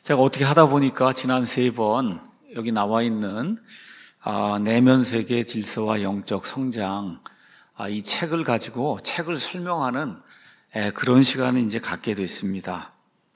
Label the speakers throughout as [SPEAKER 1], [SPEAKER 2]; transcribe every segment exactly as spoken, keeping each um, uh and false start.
[SPEAKER 1] 제가 어떻게 하다 보니까 지난 세 번 여기 나와 있는 아, 내면 세계 질서와 영적 성장, 아, 이 책을 가지고 책을 설명하는 에, 그런 시간을 이제 갖게 됐습니다.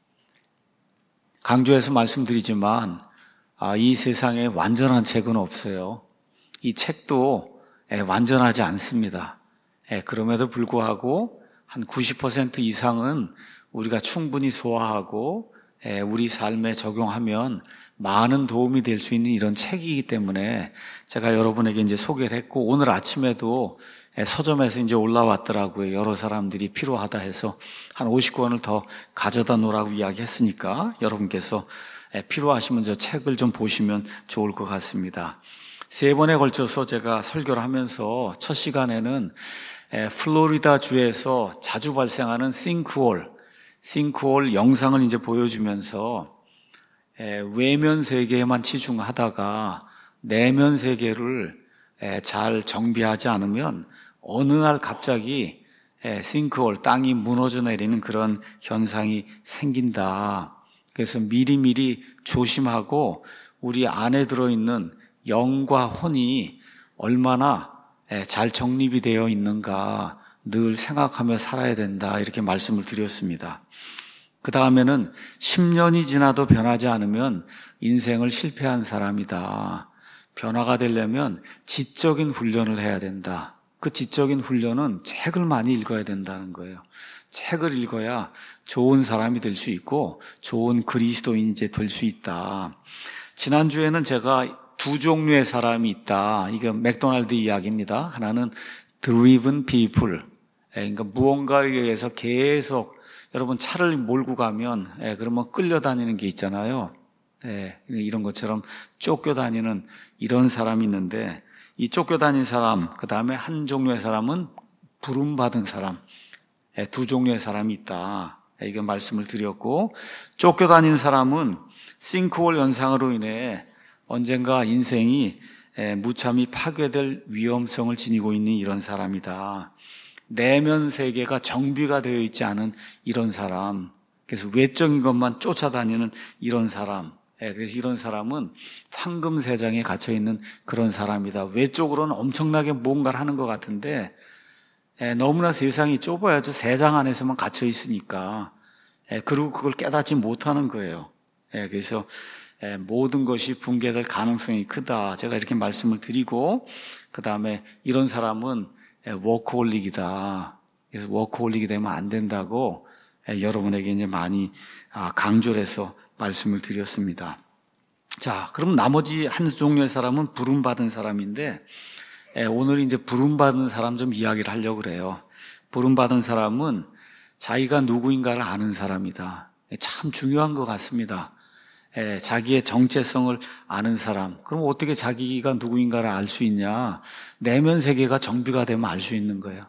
[SPEAKER 1] 강조해서 말씀드리지만 아, 이 세상에 완전한 책은 없어요. 이 책도 에, 완전하지 않습니다. 에, 그럼에도 불구하고 한 구십 퍼센트 이상은 우리가 충분히 소화하고 에, 우리 삶에 적용하면 많은 도움이 될 수 있는 이런 책이기 때문에 제가 여러분에게 이제 소개를 했고, 오늘 아침에도 서점에서 이제 올라왔더라고요. 여러 사람들이 필요하다 해서 한 오십 권을 더 가져다 놓으라고 이야기했으니까 여러분께서 필요하시면 저 책을 좀 보시면 좋을 것 같습니다. 세 번에 걸쳐서 제가 설교를 하면서 첫 시간에는 플로리다 주에서 자주 발생하는 싱크홀, 싱크홀 영상을 이제 보여주면서 외면 세계에만 치중하다가 내면 세계를 잘 정비하지 않으면 어느 날 갑자기 싱크홀, 땅이 무너져 내리는 그런 현상이 생긴다. 그래서 미리미리 조심하고 우리 안에 들어있는 영과 혼이 얼마나 잘 정립이 되어 있는가 늘 생각하며 살아야 된다, 이렇게 말씀을 드렸습니다. 그 다음에는 십 년이 지나도 변하지 않으면 인생을 실패한 사람이다. 변화가 되려면 지적인 훈련을 해야 된다. 그 지적인 훈련은 책을 많이 읽어야 된다는 거예요. 책을 읽어야 좋은 사람이 될 수 있고 좋은 그리스도인이 이제 될 수 있다. 지난주에는 제가 두 종류의 사람이 있다. 이게 맥도날드 이야기입니다. 하나는 driven people. 그러니까 무언가에 의해서 계속 여러분 차를 몰고 가면 예, 그러면 끌려다니는 게 있잖아요. 예, 이런 것처럼 쫓겨다니는 이런 사람이 있는데, 이 쫓겨다닌 사람, 그 다음에 한 종류의 사람은 부름받은 사람, 예, 두 종류의 사람이 있다. 예, 이거 말씀을 드렸고, 쫓겨다닌 사람은 싱크홀 현상으로 인해 언젠가 인생이 예, 무참히 파괴될 위험성을 지니고 있는 이런 사람이다. 내면 세계가 정비가 되어 있지 않은 이런 사람, 그래서 외적인 것만 쫓아다니는 이런 사람, 그래서 이런 사람은 황금세장에 갇혀있는 그런 사람이다. 외적으로는 엄청나게 뭔가를 하는 것 같은데 너무나 세상이 좁아야죠. 세장 안에서만 갇혀있으니까. 그리고 그걸 깨닫지 못하는 거예요. 그래서 모든 것이 붕괴될 가능성이 크다, 제가 이렇게 말씀을 드리고, 그 다음에 이런 사람은 워크홀릭이다. 그래서 워크홀릭이 되면 안 된다고 여러분에게 이제 많이 강조를 해서 말씀을 드렸습니다. 자, 그럼 나머지 한 종류의 사람은 부름받은 사람인데, 오늘 이제 부름받은 사람 좀 이야기를 하려고 그래요. 부름받은 사람은 자기가 누구인가를 아는 사람이다. 참 중요한 것 같습니다. 예, 자기의 정체성을 아는 사람. 그럼 어떻게 자기가 누구인가를 알 수 있냐? 내면 세계가 정비가 되면 알 수 있는 거예요.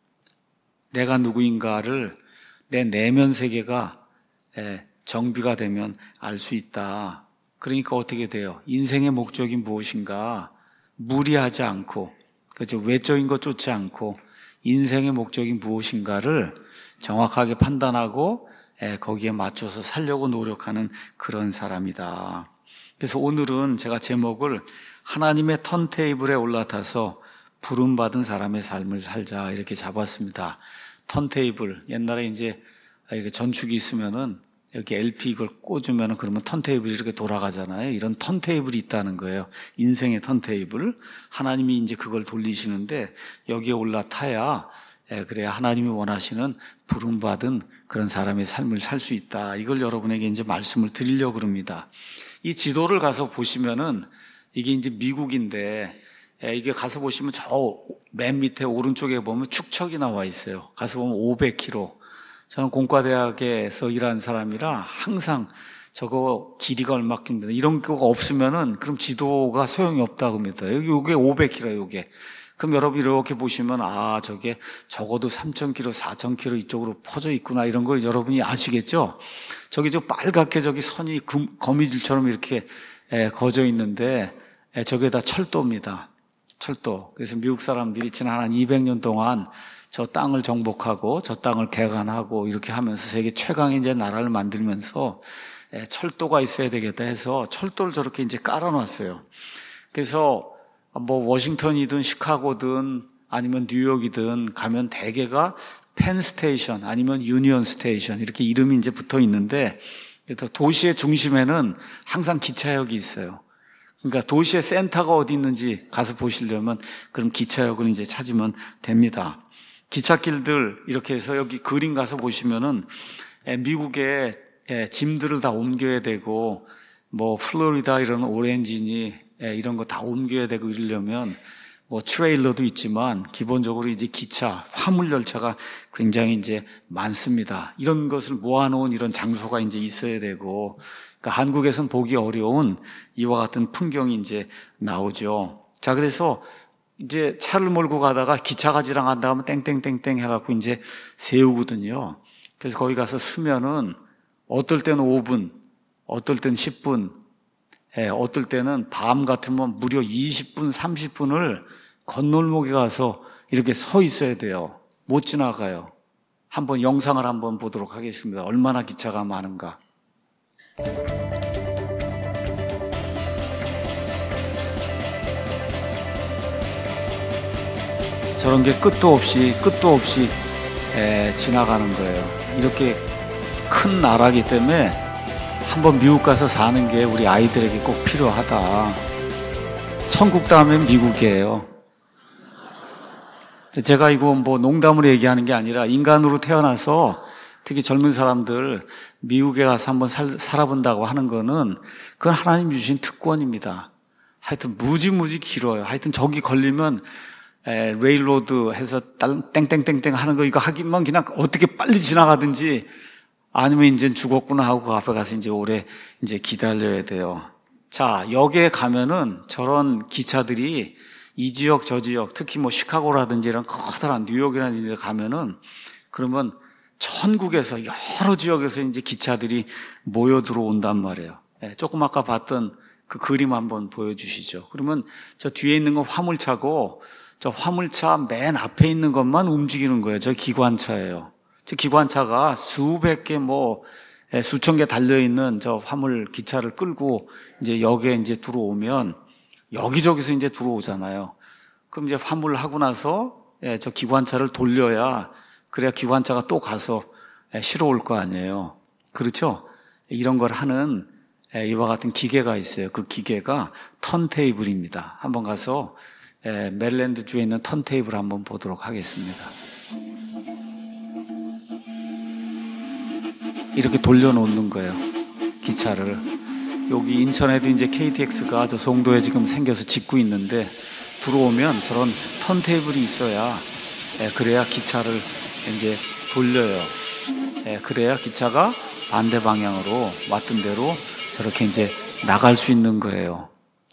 [SPEAKER 1] 내가 누구인가를 내 내면 세계가 예, 정비가 되면 알 수 있다. 그러니까 어떻게 돼요? 인생의 목적이 무엇인가? 무리하지 않고, 그렇죠? 외적인 것 쫓지 않고 인생의 목적이 무엇인가를 정확하게 판단하고 거기에 맞춰서 살려고 노력하는 그런 사람이다. 그래서 오늘은 제가 제목을 하나님의 턴테이블에 올라타서 부름받은 사람의 삶을 살자, 이렇게 잡았습니다. 턴테이블, 옛날에 이제 이렇게 전축이 있으면은 이렇게 엘피 이걸 꽂으면은 그러면 턴테이블이 이렇게 돌아가잖아요. 이런 턴테이블이 있다는 거예요. 인생의 턴테이블. 하나님이 이제 그걸 돌리시는데 여기에 올라타야 예, 그래야 하나님이 원하시는 부름받은 그런 사람의 삶을 살 수 있다. 이걸 여러분에게 이제 말씀을 드리려고 합니다. 이 지도를 가서 보시면은 이게 이제 미국인데, 예, 이게 가서 보시면 저 맨 밑에 오른쪽에 보면 축척이 나와 있어요. 가서 보면 오백 킬로미터. 저는 공과대학에서 일하는 사람이라 항상 저거 길이가 얼마인데 이런 거가 없으면은 그럼 지도가 소용이 없다고 합니다. 여기 요게 오백 킬로미터, 요게. 그럼 여러분 이렇게 보시면 아, 저게 적어도 삼천 킬로미터, 사천 킬로미터 이쪽으로 퍼져 있구나, 이런 걸 여러분이 아시겠죠? 저기 저 빨갛게 저기 선이 금, 거미줄처럼 이렇게 에, 거져 있는데 에, 저게 다 철도입니다. 철도. 그래서 미국 사람들이 지난 한 이백 년 동안 저 땅을 정복하고 저 땅을 개간하고 이렇게 하면서 세계 최강의 이제 나라를 만들면서 철도가 있어야 되겠다 해서 철도를 저렇게 이제 깔아놨어요. 그래서 뭐 워싱턴이든 시카고든 아니면 뉴욕이든 가면 대개가 펜 스테이션 아니면 유니언 스테이션 이렇게 이름이 이제 붙어 있는데, 그래서 도시의 중심에는 항상 기차역이 있어요. 그러니까 도시의 센터가 어디 있는지 가서 보시려면 그럼 기차역을 이제 찾으면 됩니다. 기찻길들 이렇게 해서 여기 그림 가서 보시면은 미국의 짐들을 다 옮겨야 되고 뭐 플로리다 이런 오렌지니 이런 거 다 옮겨야 되고 이러려면 뭐 트레일러도 있지만 기본적으로 이제 기차, 화물 열차가 굉장히 이제 많습니다. 이런 것을 모아놓은 이런 장소가 이제 있어야 되고, 그러니까 한국에서는 보기 어려운 이와 같은 풍경이 이제 나오죠. 자, 그래서 이제 차를 몰고 가다가 기차가 지나간다 하면 땡땡땡땡 해갖고 이제 세우거든요. 그래서 거기 가서 쓰면은 어떨 때는 오 분, 어떨 때는 십 분, 예, 어떨 때는 밤 같으면 무려 이십 분, 삼십 분을 건널목에 가서 이렇게 서 있어야 돼요. 못 지나가요. 한번 영상을 한번 보도록 하겠습니다. 얼마나 기차가 많은가. 저런 게 끝도 없이 끝도 없이 에, 지나가는 거예요. 이렇게 큰 나라이기 때문에 한번 미국 가서 사는 게 우리 아이들에게 꼭 필요하다. 천국 다음엔 미국이에요. 제가 이거 뭐 농담으로 얘기하는 게 아니라 인간으로 태어나서 특히 젊은 사람들 미국에 가서 한번 살, 살아본다고 하는 거는 그건 하나님 주신 특권입니다. 하여튼 무지무지 길어요. 하여튼 저기 걸리면 에, 레일로드 해서 땡땡땡땡 하는 거 이거 하기만 그냥 어떻게 빨리 지나가든지 아니면 이제 죽었구나 하고 그 앞에 가서 이제 오래 이제 기다려야 돼요. 자, 역에 가면은 저런 기차들이 이 지역 저 지역 특히 뭐 시카고라든지 이런 커다란 뉴욕이라는 데 가면은 그러면 천국에서 여러 지역에서 이제 기차들이 모여 들어온단 말이에요. 예, 조금 아까 봤던 그 그림 한번 보여주시죠. 그러면 저 뒤에 있는 건 화물차고 저 화물차 맨 앞에 있는 것만 움직이는 거예요. 저 기관차예요. 저 기관차가 수백 개 뭐 수천 개 달려 있는 저 화물 기차를 끌고 이제 역에 이제 들어오면 여기저기서 이제 들어오잖아요. 그럼 이제 화물을 하고 나서 저 기관차를 돌려야 그래야 기관차가 또 가서 실어 올 거 아니에요. 그렇죠? 이런 걸 하는 이와 같은 기계가 있어요. 그 기계가 턴테이블입니다. 한번 가서 메릴랜드 주에 있는 턴테이블 한번 보도록 하겠습니다. 이렇게 돌려놓는 거예요. 기차를. 여기 인천에도 이제 케이티엑스가 저 송도에 지금 생겨서 짓고 있는데 들어오면 저런 턴테이블이 있어야 그래야 기차를 이제 돌려요. 그래야 기차가 반대 방향으로 왔던 대로 저렇게 이제 나갈 수 있는 거예요.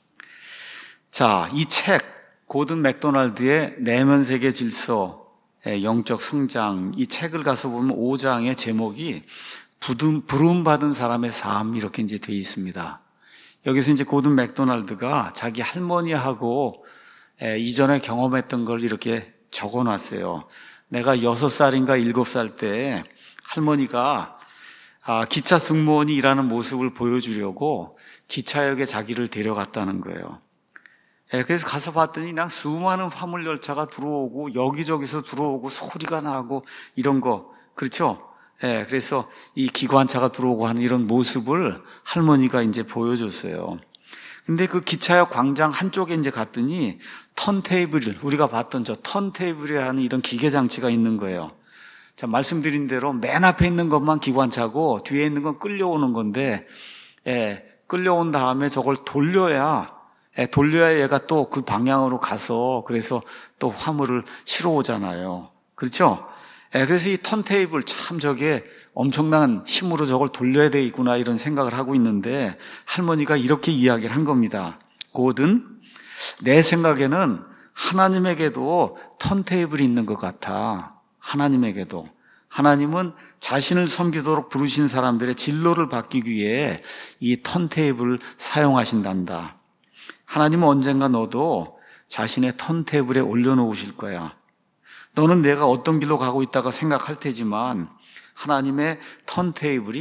[SPEAKER 1] 자, 이 책 고든 맥도날드의 내면 세계 질서, 영적 성장, 이 책을 가서 보면 오 장의 제목이 부름 받은 사람의 삶 이렇게 이제 되어 있습니다. 여기서 이제 고든 맥도날드가 자기 할머니하고 이전에 경험했던 걸 이렇게 적어놨어요. 내가 여섯 살인가 일곱 살 때 할머니가 기차 승무원이 일하는 모습을 보여주려고 기차역에 자기를 데려갔다는 거예요. 그래서 가서 봤더니 그냥 수많은 화물 열차가 들어오고 여기저기서 들어오고 소리가 나고 이런 거, 그렇죠? 예, 그래서 이 기관차가 들어오고 하는 이런 모습을 할머니가 이제 보여줬어요. 근데 그 기차역 광장 한쪽에 이제 갔더니 턴테이블, 우리가 봤던 저 턴테이블이라는 이런 기계 장치가 있는 거예요. 자, 말씀드린 대로 맨 앞에 있는 것만 기관차고 뒤에 있는 건 끌려오는 건데, 예, 끌려온 다음에 저걸 돌려야, 예, 돌려야 얘가 또 그 방향으로 가서 그래서 또 화물을 실어 오잖아요. 그렇죠? 예, 그래서 이 턴테이블 참 저게 엄청난 힘으로 저걸 돌려야 되겠구나 이런 생각을 하고 있는데 할머니가 이렇게 이야기를 한 겁니다. 곧은 내 생각에는 하나님에게도 턴테이블이 있는 것 같아. 하나님에게도. 하나님은 자신을 섬기도록 부르신 사람들의 진로를 바뀌기 위해 이 턴테이블을 사용하신단다. 하나님은 언젠가 너도 자신의 턴테이블에 올려놓으실 거야. 너는 내가 어떤 길로 가고 있다가 생각할 테지만 하나님의 턴테이블이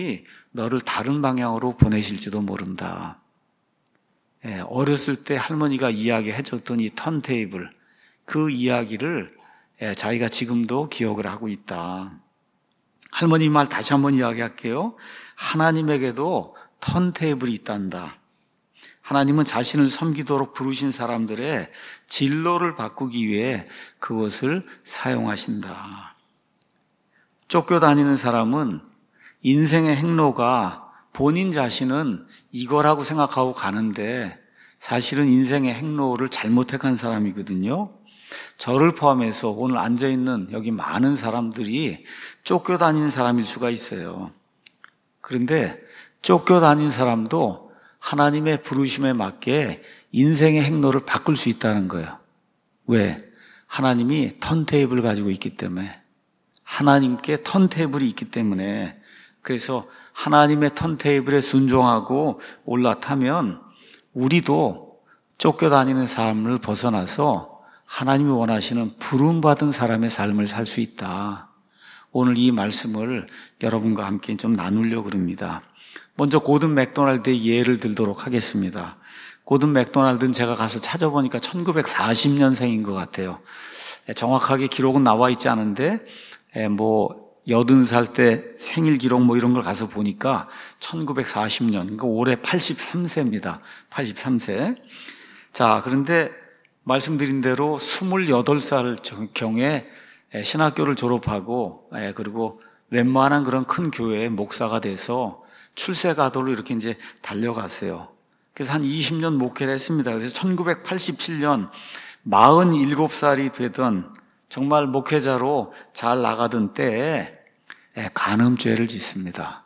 [SPEAKER 1] 너를 다른 방향으로 보내실지도 모른다. 예, 어렸을 때 할머니가 이야기해 줬던 이 턴테이블, 그 이야기를 예, 자기가 지금도 기억을 하고 있다. 할머니 말 다시 한번 이야기할게요. 하나님에게도 턴테이블이 있단다. 하나님은 자신을 섬기도록 부르신 사람들의 진로를 바꾸기 위해 그것을 사용하신다. 쫓겨다니는 사람은 인생의 행로가 본인 자신은 이거라고 생각하고 가는데 사실은 인생의 행로를 잘못 택한 사람이거든요. 저를 포함해서 오늘 앉아있는 여기 많은 사람들이 쫓겨다니는 사람일 수가 있어요. 그런데 쫓겨다닌 사람도 하나님의 부르심에 맞게 인생의 행로를 바꿀 수 있다는 거예요. 왜? 하나님이 턴테이블을 가지고 있기 때문에. 하나님께 턴테이블이 있기 때문에. 그래서 하나님의 턴테이블에 순종하고 올라타면 우리도 쫓겨다니는 삶을 벗어나서 하나님이 원하시는 부름받은 사람의 삶을 살 수 있다. 오늘 이 말씀을 여러분과 함께 좀 나누려고 합니다. 먼저 고든 맥도날드의 예를 들도록 하겠습니다. 고든 맥도날드는 제가 가서 찾아보니까 천구백사십 년생인 것 같아요. 정확하게 기록은 나와 있지 않은데 뭐 여든 살 때 생일 기록 뭐 이런 걸 가서 보니까 천구백사십 년, 그러니까 올해 팔십삼 세입니다. 팔십삼 세. 자, 그런데 말씀드린 대로 스물여덟 살 경에 신학교를 졸업하고 그리고 웬만한 그런 큰 교회의 목사가 돼서 출세가도로 이렇게 이제 달려갔어요. 그래서 한 이십 년 목회를 했습니다. 그래서 천구백팔십칠 년 마흔일곱 살이 되던 정말 목회자로 잘 나가던 때에 간음죄를 짓습니다.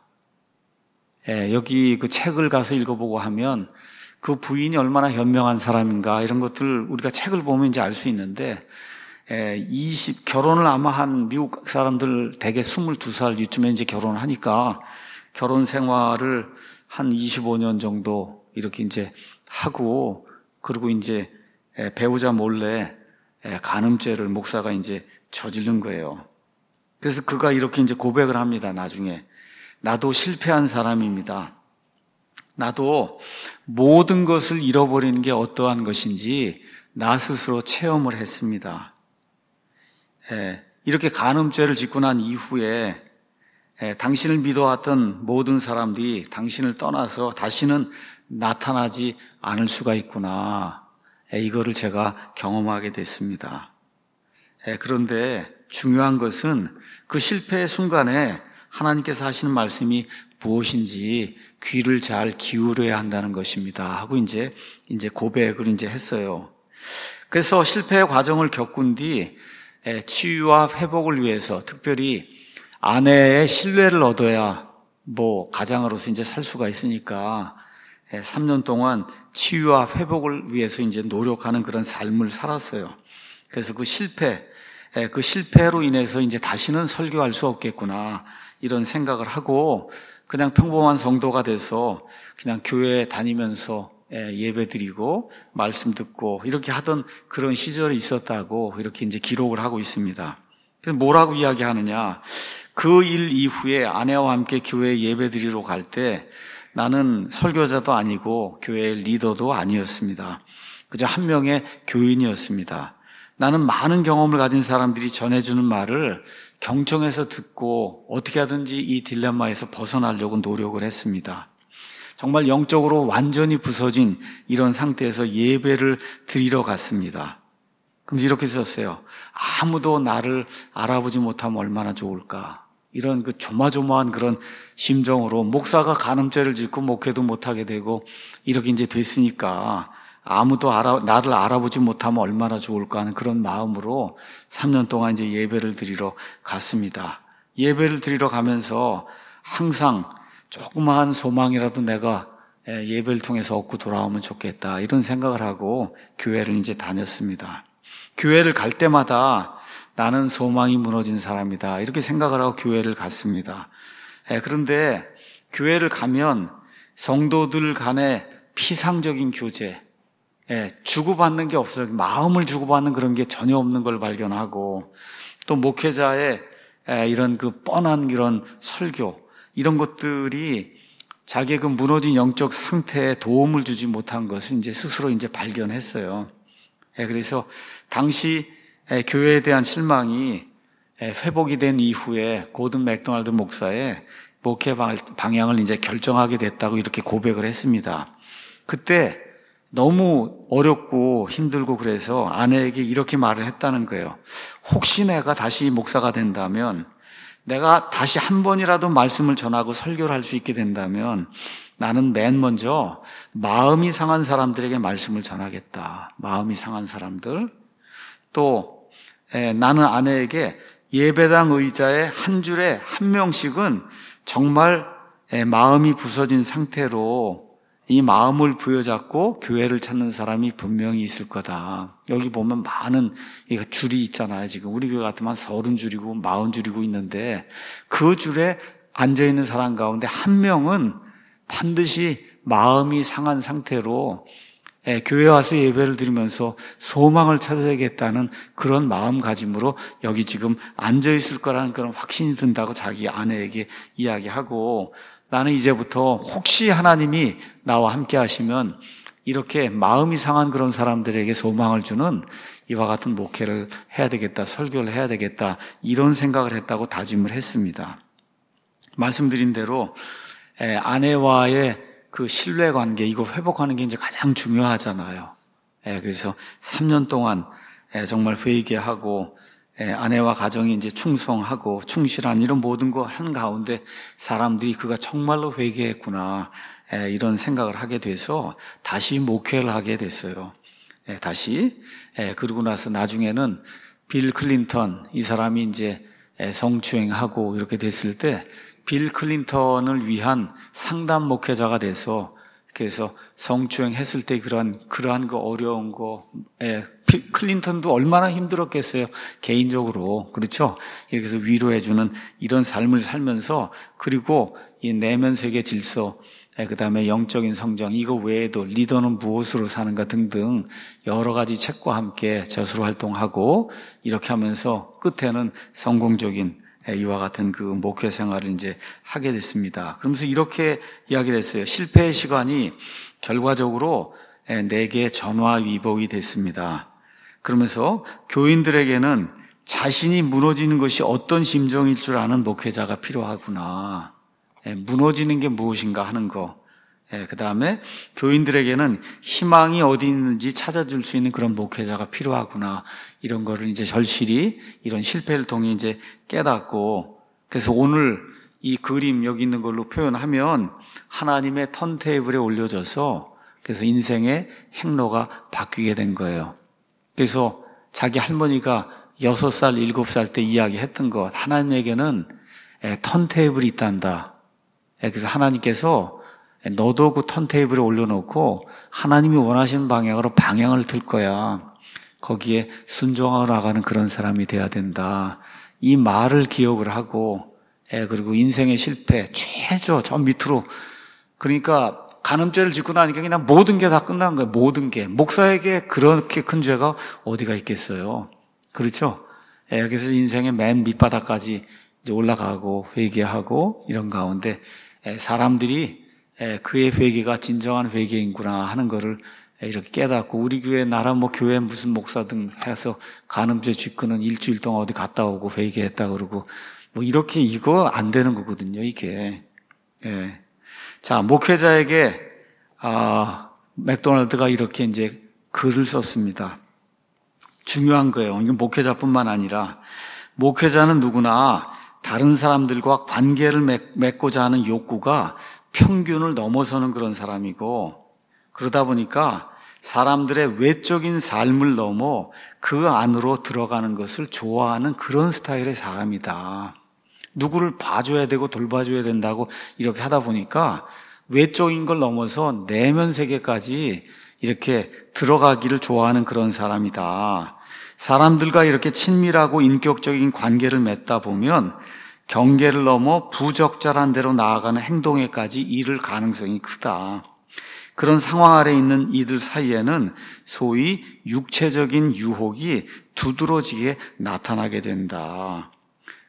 [SPEAKER 1] 여기 그 책을 가서 읽어보고 하면 그 부인이 얼마나 현명한 사람인가 이런 것들 우리가 책을 보면 이제 알 수 있는데 이십 결혼을 아마 한 미국 사람들 대개 스물두 살 이쯤에 이제 결혼을 하니까 결혼 생활을 한 이십오 년 정도 이렇게 이제 하고 그리고 이제 배우자 몰래 간음죄를 목사가 이제 저지른 거예요. 그래서 그가 이렇게 이제 고백을 합니다. 나중에 나도 실패한 사람입니다. 나도 모든 것을 잃어버리는 게 어떠한 것인지 나 스스로 체험을 했습니다. 이렇게 간음죄를 짓고 난 이후에 당신을 믿어왔던 모든 사람들이 당신을 떠나서 다시는 나타나지 않을 수가 있구나. 이거를 제가 경험하게 됐습니다. 그런데 중요한 것은 그 실패의 순간에 하나님께서 하시는 말씀이 무엇인지 귀를 잘 기울여야 한다는 것입니다. 하고 이제 이제 고백을 이제 했어요. 그래서 실패의 과정을 겪은 뒤 치유와 회복을 위해서 특별히 아내의 신뢰를 얻어야 뭐 가장으로서 이제 살 수가 있으니까 삼 년 동안 치유와 회복을 위해서 이제 노력하는 그런 삶을 살았어요. 그래서 그 실패, 그 실패로 인해서 이제 다시는 설교할 수 없겠구나 이런 생각을 하고 그냥 평범한 성도가 돼서 그냥 교회에 다니면서 예배 드리고 말씀 듣고 이렇게 하던 그런 시절이 있었다고 이렇게 이제 기록을 하고 있습니다. 그래서 뭐라고 이야기하느냐? 그 일 이후에 아내와 함께 교회에 예배 드리러 갈 때 나는 설교자도 아니고 교회의 리더도 아니었습니다. 그저 한 명의 교인이었습니다. 나는 많은 경험을 가진 사람들이 전해주는 말을 경청해서 듣고 어떻게 하든지 이 딜레마에서 벗어나려고 노력을 했습니다. 정말 영적으로 완전히 부서진 이런 상태에서 예배를 드리러 갔습니다. 그럼 이렇게 썼어요. 아무도 나를 알아보지 못하면 얼마나 좋을까. 이런 그 조마조마한 그런 심정으로 목사가 간음죄를 짓고 목회도 못하게 되고 이렇게 이제 됐으니까 아무도 알아, 나를 알아보지 못하면 얼마나 좋을까 하는 그런 마음으로 삼 년 동안 이제 예배를 드리러 갔습니다. 예배를 드리러 가면서 항상 조그마한 소망이라도 내가 예배를 통해서 얻고 돌아오면 좋겠다 이런 생각을 하고 교회를 이제 다녔습니다. 교회를 갈 때마다 나는 소망이 무너진 사람이다 이렇게 생각을 하고 교회를 갔습니다. 그런데 교회를 가면 성도들 간의 피상적인 교제, 주고받는 게 없어요. 마음을 주고받는 그런 게 전혀 없는 걸 발견하고 또 목회자의 이런 그 뻔한 이런 설교 이런 것들이 자기의 그 무너진 영적 상태에 도움을 주지 못한 것을 이제 스스로 이제 발견했어요. 예, 그래서 당시 예, 교회에 대한 실망이 예, 회복이 된 이후에 고든 맥도날드 목사의 목회 방향을 이제 결정하게 됐다고 이렇게 고백을 했습니다. 그때 너무 어렵고 힘들고 그래서 아내에게 이렇게 말을 했다는 거예요. 혹시 내가 다시 목사가 된다면, 내가 다시 한 번이라도 말씀을 전하고 설교를 할 수 있게 된다면 나는 맨 먼저 마음이 상한 사람들에게 말씀을 전하겠다. 마음이 상한 사람들. 또 에, 나는 아내에게 예배당 의자에 한 줄에 한 명씩은 정말 에, 마음이 부서진 상태로 이 마음을 부여잡고 교회를 찾는 사람이 분명히 있을 거다. 여기 보면 많은 줄이 있잖아요. 지금 우리 교회 같으면 한 서른 줄이고 마흔 줄이고 있는데 그 줄에 앉아있는 사람 가운데 한 명은 반드시 마음이 상한 상태로 교회 와서 예배를 드리면서 소망을 찾아야겠다는 그런 마음가짐으로 여기 지금 앉아있을 거라는 그런 확신이 든다고 자기 아내에게 이야기하고, 나는 이제부터 혹시 하나님이 나와 함께 하시면 이렇게 마음이 상한 그런 사람들에게 소망을 주는 이와 같은 목회를 해야 되겠다, 설교를 해야 되겠다, 이런 생각을 했다고 다짐을 했습니다. 말씀드린 대로 아내와의 그 신뢰관계, 이거 회복하는 게 이제 가장 중요하잖아요. 그래서 삼 년 동안 정말 회개하고 아내와 가정이 이제 충성하고 충실한 이런 모든 거 한 가운데 사람들이 그가 정말로 회개했구나, 이런 생각을 하게 돼서 다시 목회를 하게 됐어요. 다시. 그러고 나서 나중에는 빌 클린턴, 이 사람이 이제 성추행하고 이렇게 됐을 때 빌 클린턴을 위한 상담 목회자가 돼서, 그래서 성추행했을 때 그러한 그러한 그 어려운 거, 예, 클린턴도 얼마나 힘들었겠어요, 개인적으로. 그렇죠? 이렇게 해서 위로해주는 이런 삶을 살면서, 그리고 이 내면 세계 질서, 예, 그 다음에 영적인 성장, 이거 외에도 리더는 무엇으로 사는가 등등 여러 가지 책과 함께 저수로 활동하고 이렇게 하면서 끝에는 성공적인 이와 같은 그 목회 생활을 이제 하게 됐습니다. 그러면서 이렇게 이야기를 했어요. 실패의 시간이 결과적으로 내게 전화위복이 됐습니다. 그러면서 교인들에게는 자신이 무너지는 것이 어떤 심정일 줄 아는 목회자가 필요하구나. 무너지는 게 무엇인가 하는 거. 그 다음에 교인들에게는 희망이 어디 있는지 찾아줄 수 있는 그런 목회자가 필요하구나. 이런 거를 이제 절실히 이런 실패를 통해 이제 깨닫고, 그래서 오늘 이 그림 여기 있는 걸로 표현하면 하나님의 턴테이블에 올려져서 그래서 인생의 행로가 바뀌게 된 거예요. 그래서 자기 할머니가 여섯 살, 일곱 살 때 이야기했던 것, 하나님에게는 턴테이블이 있단다. 그래서 하나님께서 너도 그 턴테이블에 올려놓고 하나님이 원하시는 방향으로 방향을 틀 거야. 거기에 순종하고 나가는 그런 사람이 돼야 된다. 이 말을 기억을 하고, 그리고 인생의 실패, 최저 저 밑으로, 그러니까 간음죄를 짓고 나니까 그냥 모든 게 다 끝난 거예요. 모든 게. 목사에게 그렇게 큰 죄가 어디가 있겠어요. 그렇죠? 그래서 인생의 맨 밑바닥까지 이제 올라가고 회개하고 이런 가운데 사람들이 그의 회개가 진정한 회개인구나 하는 거를 이렇게 깨닫고, 우리 교회 나라 뭐 교회 무슨 목사 등 해서 간음죄 짓고는 일주일 동안 어디 갔다 오고 회개했다 그러고 뭐 이렇게, 이거 안 되는 거거든요, 이게. 예. 자, 목회자에게 아, 맥도날드가 이렇게 이제 글을 썼습니다. 중요한 거예요. 이건 목회자뿐만 아니라 목회자는 누구나 다른 사람들과 관계를 맺고자 하는 욕구가 평균을 넘어서는 그런 사람이고, 그러다 보니까 사람들의 외적인 삶을 넘어 그 안으로 들어가는 것을 좋아하는 그런 스타일의 사람이다. 누구를 봐줘야 되고 돌봐줘야 된다고 이렇게 하다 보니까 외적인 걸 넘어서 내면 세계까지 이렇게 들어가기를 좋아하는 그런 사람이다. 사람들과 이렇게 친밀하고 인격적인 관계를 맺다 보면 경계를 넘어 부적절한 데로 나아가는 행동에까지 이를 가능성이 크다. 그런 상황 아래 있는 이들 사이에는 소위 육체적인 유혹이 두드러지게 나타나게 된다.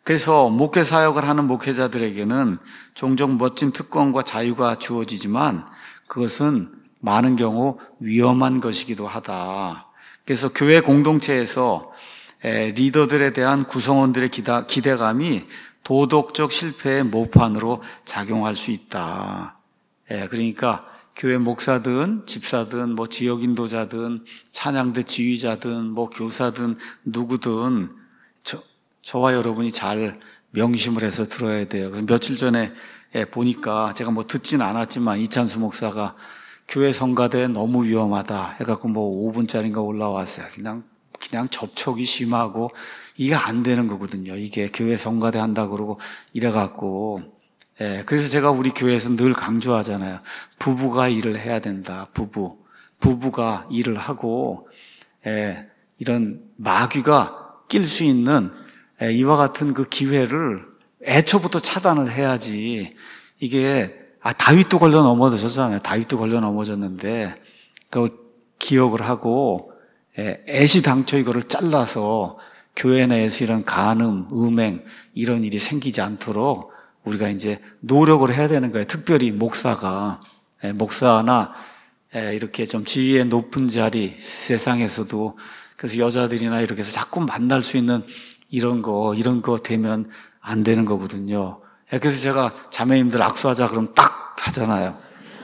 [SPEAKER 1] 그래서 목회 사역을 하는 목회자들에게는 종종 멋진 특권과 자유가 주어지지만 그것은 많은 경우 위험한 것이기도 하다. 그래서 교회 공동체에서 리더들에 대한 구성원들의 기대감이 도덕적 실패의 모판으로 작용할 수 있다. 그러니까 교회 목사든 집사든 뭐 지역 인도자든 찬양대 지휘자든 뭐 교사든 누구든 저, 저와 여러분이 잘 명심을 해서 들어야 돼요. 그래서 며칠 전에 보니까 제가 뭐 듣지는 않았지만 이찬수 목사가 교회 성가대 너무 위험하다 해갖고 뭐 오 분짜리인가 올라왔어요. 그냥 그냥 접촉이 심하고 이게 안 되는 거거든요. 이게 교회 성가대 한다 그러고 이래갖고 예, 그래서 제가 우리 교회에서 늘 강조하잖아요. 부부가 일을 해야 된다. 부부 부부가 일을 하고 예, 이런 마귀가 낄 수 있는 예, 이와 같은 그 기회를 애초부터 차단을 해야지. 이게 아 다윗도 걸려 넘어졌잖아요. 다윗도 걸려 넘어졌는데 그 기억을 하고 예, 애시당초 이거를 잘라서 교회 내에서 이런 간음, 음행 이런 일이 생기지 않도록 우리가 이제 노력을 해야 되는 거예요. 특별히 목사가 예, 목사나 예, 이렇게 좀 지위의 높은 자리 세상에서도 그래서 여자들이나 이렇게 해서 자꾸 만날 수 있는 이런 거 이런 거 되면 안 되는 거거든요. 예, 그래서 제가 자매님들 악수하자 그러면 딱 하잖아요.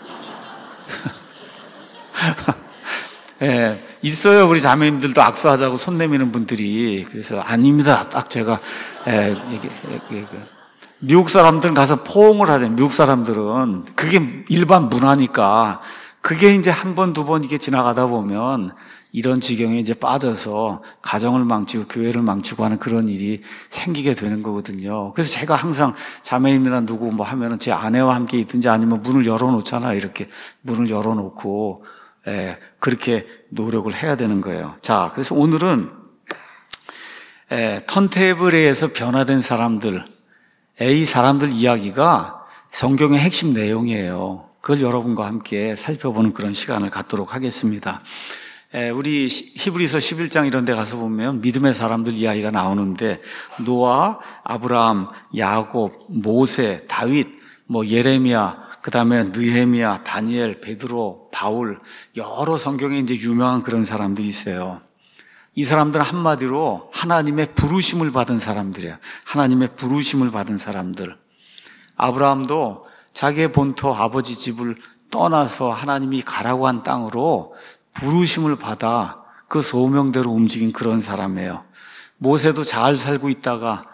[SPEAKER 1] 예, 있어요. 우리 자매님들도 악수하자고 손 내미는 분들이. 그래서 아닙니다. 딱 제가 예, 이게, 이게, 미국 사람들은 가서 포옹을 하잖아요. 미국 사람들은 그게 일반 문화니까 그게 이제 한 번, 두 번 이게 지나가다 보면 이런 지경에 이제 빠져서 가정을 망치고 교회를 망치고 하는 그런 일이 생기게 되는 거거든요. 그래서 제가 항상 자매님이나 누구 뭐 하면은 제 아내와 함께 있든지 아니면 문을 열어놓잖아. 이렇게 문을 열어놓고 예, 그렇게 노력을 해야 되는 거예요. 자, 그래서 오늘은 예, 턴테이블에서 변화된 사람들, 이 사람들 이야기가 성경의 핵심 내용이에요. 그걸 여러분과 함께 살펴보는 그런 시간을 갖도록 하겠습니다. 우리 히브리서 십일 장 이런 데 가서 보면 믿음의 사람들 이야기가 나오는데 노아, 아브라함, 야곱, 모세, 다윗, 뭐 예레미야, 그다음에 느헤미야, 다니엘, 베드로, 바울 여러 성경에 이제 유명한 그런 사람들이 있어요. 이 사람들은 한마디로 하나님의 부르심을 받은 사람들이에요. 하나님의 부르심을 받은 사람들. 아브라함도 자기의 본토 아버지 집을 떠나서 하나님이 가라고 한 땅으로 부르심을 받아 그 소명대로 움직인 그런 사람이에요. 모세도 잘 살고 있다가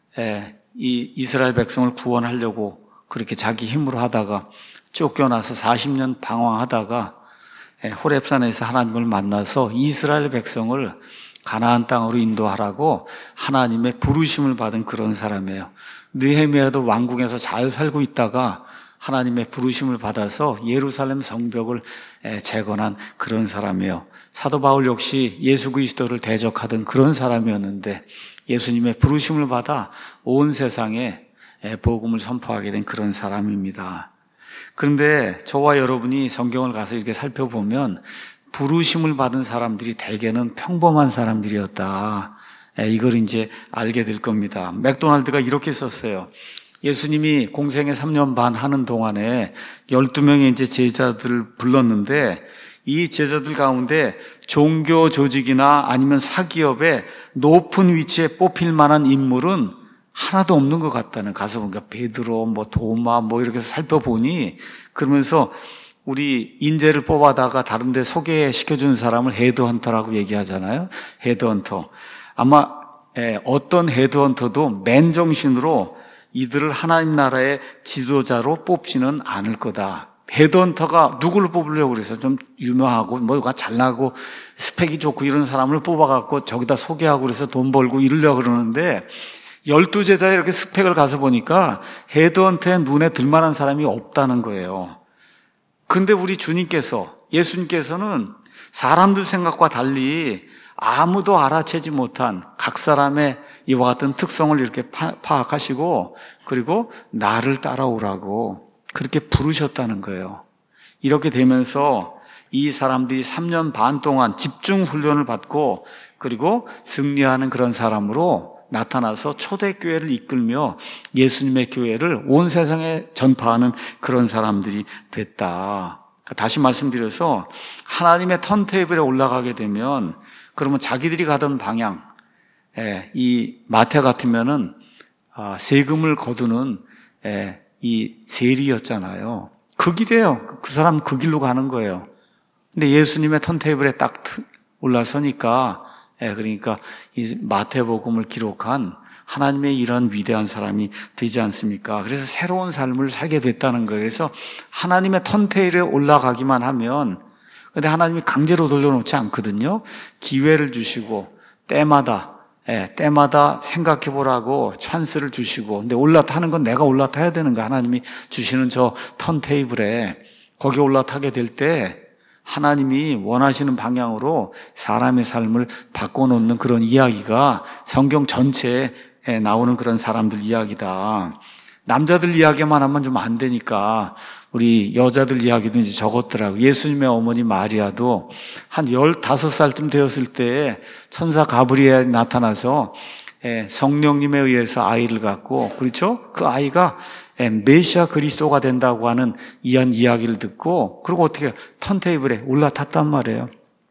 [SPEAKER 1] 이 이스라엘 백성을 구원하려고 그렇게 자기 힘으로 하다가 쫓겨나서 사십 년 방황하다가 호렙산에서 하나님을 만나서 이스라엘 백성을 가나안 땅으로 인도하라고 하나님의 부르심을 받은 그런 사람이에요. 느헤미야도 왕궁에서 잘 살고 있다가 하나님의 부르심을 받아서 예루살렘 성벽을 재건한 그런 사람이에요. 사도 바울 역시 예수 그리스도를 대적하던 그런 사람이었는데 예수님의 부르심을 받아 온 세상에 복음을 선포하게 된 그런 사람입니다. 그런데 저와 여러분이 성경을 가서 이렇게 살펴보면 부르심을 받은 사람들이 대개는 평범한 사람들이었다. 이걸 이제 알게 될 겁니다. 맥도날드가 이렇게 썼어요. 예수님이 공생애 삼 년 반 하는 동안에 열두 명의 이제 제자들을 불렀는데 이 제자들 가운데 종교 조직이나 아니면 사기업의 높은 위치에 뽑힐 만한 인물은 하나도 없는 것 같다는. 가서 보니까 베드로, 뭐 도마, 뭐 이렇게 해서 살펴보니 그러면서 우리 인재를 뽑아다가 다른 데 소개시켜주는 사람을 헤드헌터라고 얘기하잖아요. 헤드헌터. 아마 어떤 헤드헌터도 맨정신으로 이들을 하나님 나라의 지도자로 뽑지는 않을 거다. 헤드헌터가 누구를 뽑으려고 그래서 좀 유명하고 뭐가 잘나고 스펙이 좋고 이런 사람을 뽑아갖고 저기다 소개하고 그래서 돈 벌고 이러려고 그러는데 열두 제자에 이렇게 스펙을 가서 보니까 헤드헌터의 눈에 들만한 사람이 없다는 거예요. 근데 우리 주님께서, 예수님께서는 사람들 생각과 달리 아무도 알아채지 못한 각 사람의 이와 같은 특성을 이렇게 파, 파악하시고 그리고 나를 따라오라고 그렇게 부르셨다는 거예요. 이렇게 되면서 이 사람들이 삼 년 반 동안 집중 훈련을 받고 그리고 승리하는 그런 사람으로 나타나서 초대교회를 이끌며 예수님의 교회를 온 세상에 전파하는 그런 사람들이 됐다. 다시 말씀드려서 하나님의 턴테이블에 올라가게 되면 그러면 자기들이 가던 방향, 이 마태 같으면은 세금을 거두는 이 세리였잖아요. 그 길이에요. 그 사람 그 길로 가는 거예요. 근데 예수님의 턴테이블에 딱 올라서니까, 그러니까 이 마태복음을 기록한 하나님의 이런 위대한 사람이 되지 않습니까? 그래서 새로운 삶을 살게 됐다는 거예요. 그래서 하나님의 턴테이블에 올라가기만 하면, 근데 하나님이 강제로 돌려놓지 않거든요. 기회를 주시고 때마다 예, 때마다 생각해 보라고 찬스를 주시고, 근데 올라타는 건 내가 올라타야 되는 거야. 하나님이 주시는 저 턴테이블에 거기 올라타게 될 때 하나님이 원하시는 방향으로 사람의 삶을 바꿔놓는 그런 이야기가 성경 전체에 나오는 그런 사람들 이야기다. 남자들 이야기만 하면 좀 안 되니까 우리 여자들 이야기도 이제 적었더라고요. 예수님의 어머니 마리아도 한 열다섯 살쯤 되었을 때 천사 가브리엘이 나타나서 성령님에 의해서 아이를 갖고, 그렇죠? 그 아이가 메시아 그리스도가 된다고 하는 이한 이야기를 듣고, 그리고 어떻게 턴테이블에 올라탔단 말이에요.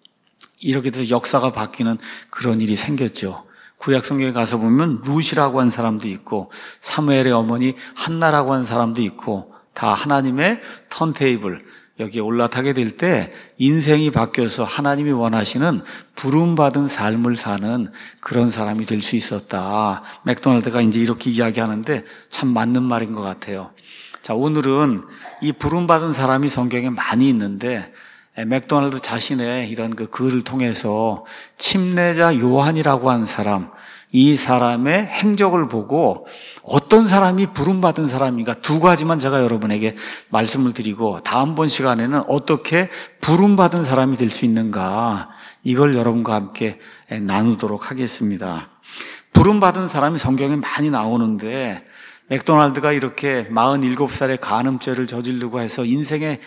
[SPEAKER 1] 이렇게 돼서 역사가 바뀌는 그런 일이 생겼죠. 구약 성경에 가서 보면 룻이라고 한 사람도 있고 사무엘의 어머니 한나라고 한 사람도 있고, 다 하나님의 턴테이블 여기에 올라타게 될 때 인생이 바뀌어서 하나님이 원하시는 부름받은 삶을 사는 그런 사람이 될 수 있었다. 맥도날드가 이제 이렇게 이야기하는데 참 맞는 말인 것 같아요. 자, 오늘은 이 부름받은 사람이 성경에 많이 있는데 맥도날드 자신의 이런 그 글을 통해서 침례자 요한이라고 한 사람, 이 사람의 행적을 보고 어떤 사람이 부름받은 사람인가 두 가지만 제가 여러분에게 말씀을 드리고, 다음번 시간에는 어떻게 부름받은 사람이 될 수 있는가, 이걸 여러분과 함께 나누도록 하겠습니다. 부름받은 사람이 성경에 많이 나오는데 맥도날드가 이렇게 마흔일곱 살에 간음죄를 저지르고 해서 인생의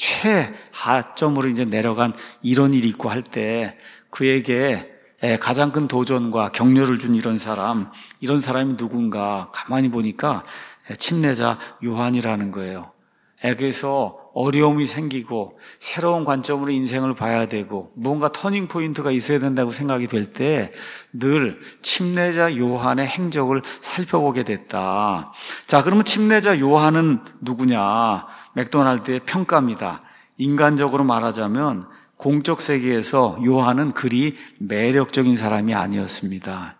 [SPEAKER 1] 최하점으로 이제 내려간 이런 일이 있고 할 때 그에게 가장 큰 도전과 격려를 준 이런 사람, 이런 사람이 누군가 가만히 보니까 침례자 요한이라는 거예요. 그래서 어려움이 생기고 새로운 관점으로 인생을 봐야 되고 뭔가 터닝 포인트가 있어야 된다고 생각이 될 때 늘 침례자 요한의 행적을 살펴보게 됐다. 자, 그러면 침례자 요한은 누구냐? 맥도날드의 평가입니다. 인간적으로 말하자면 공적 세계에서 요한은 그리 매력적인 사람이 아니었습니다.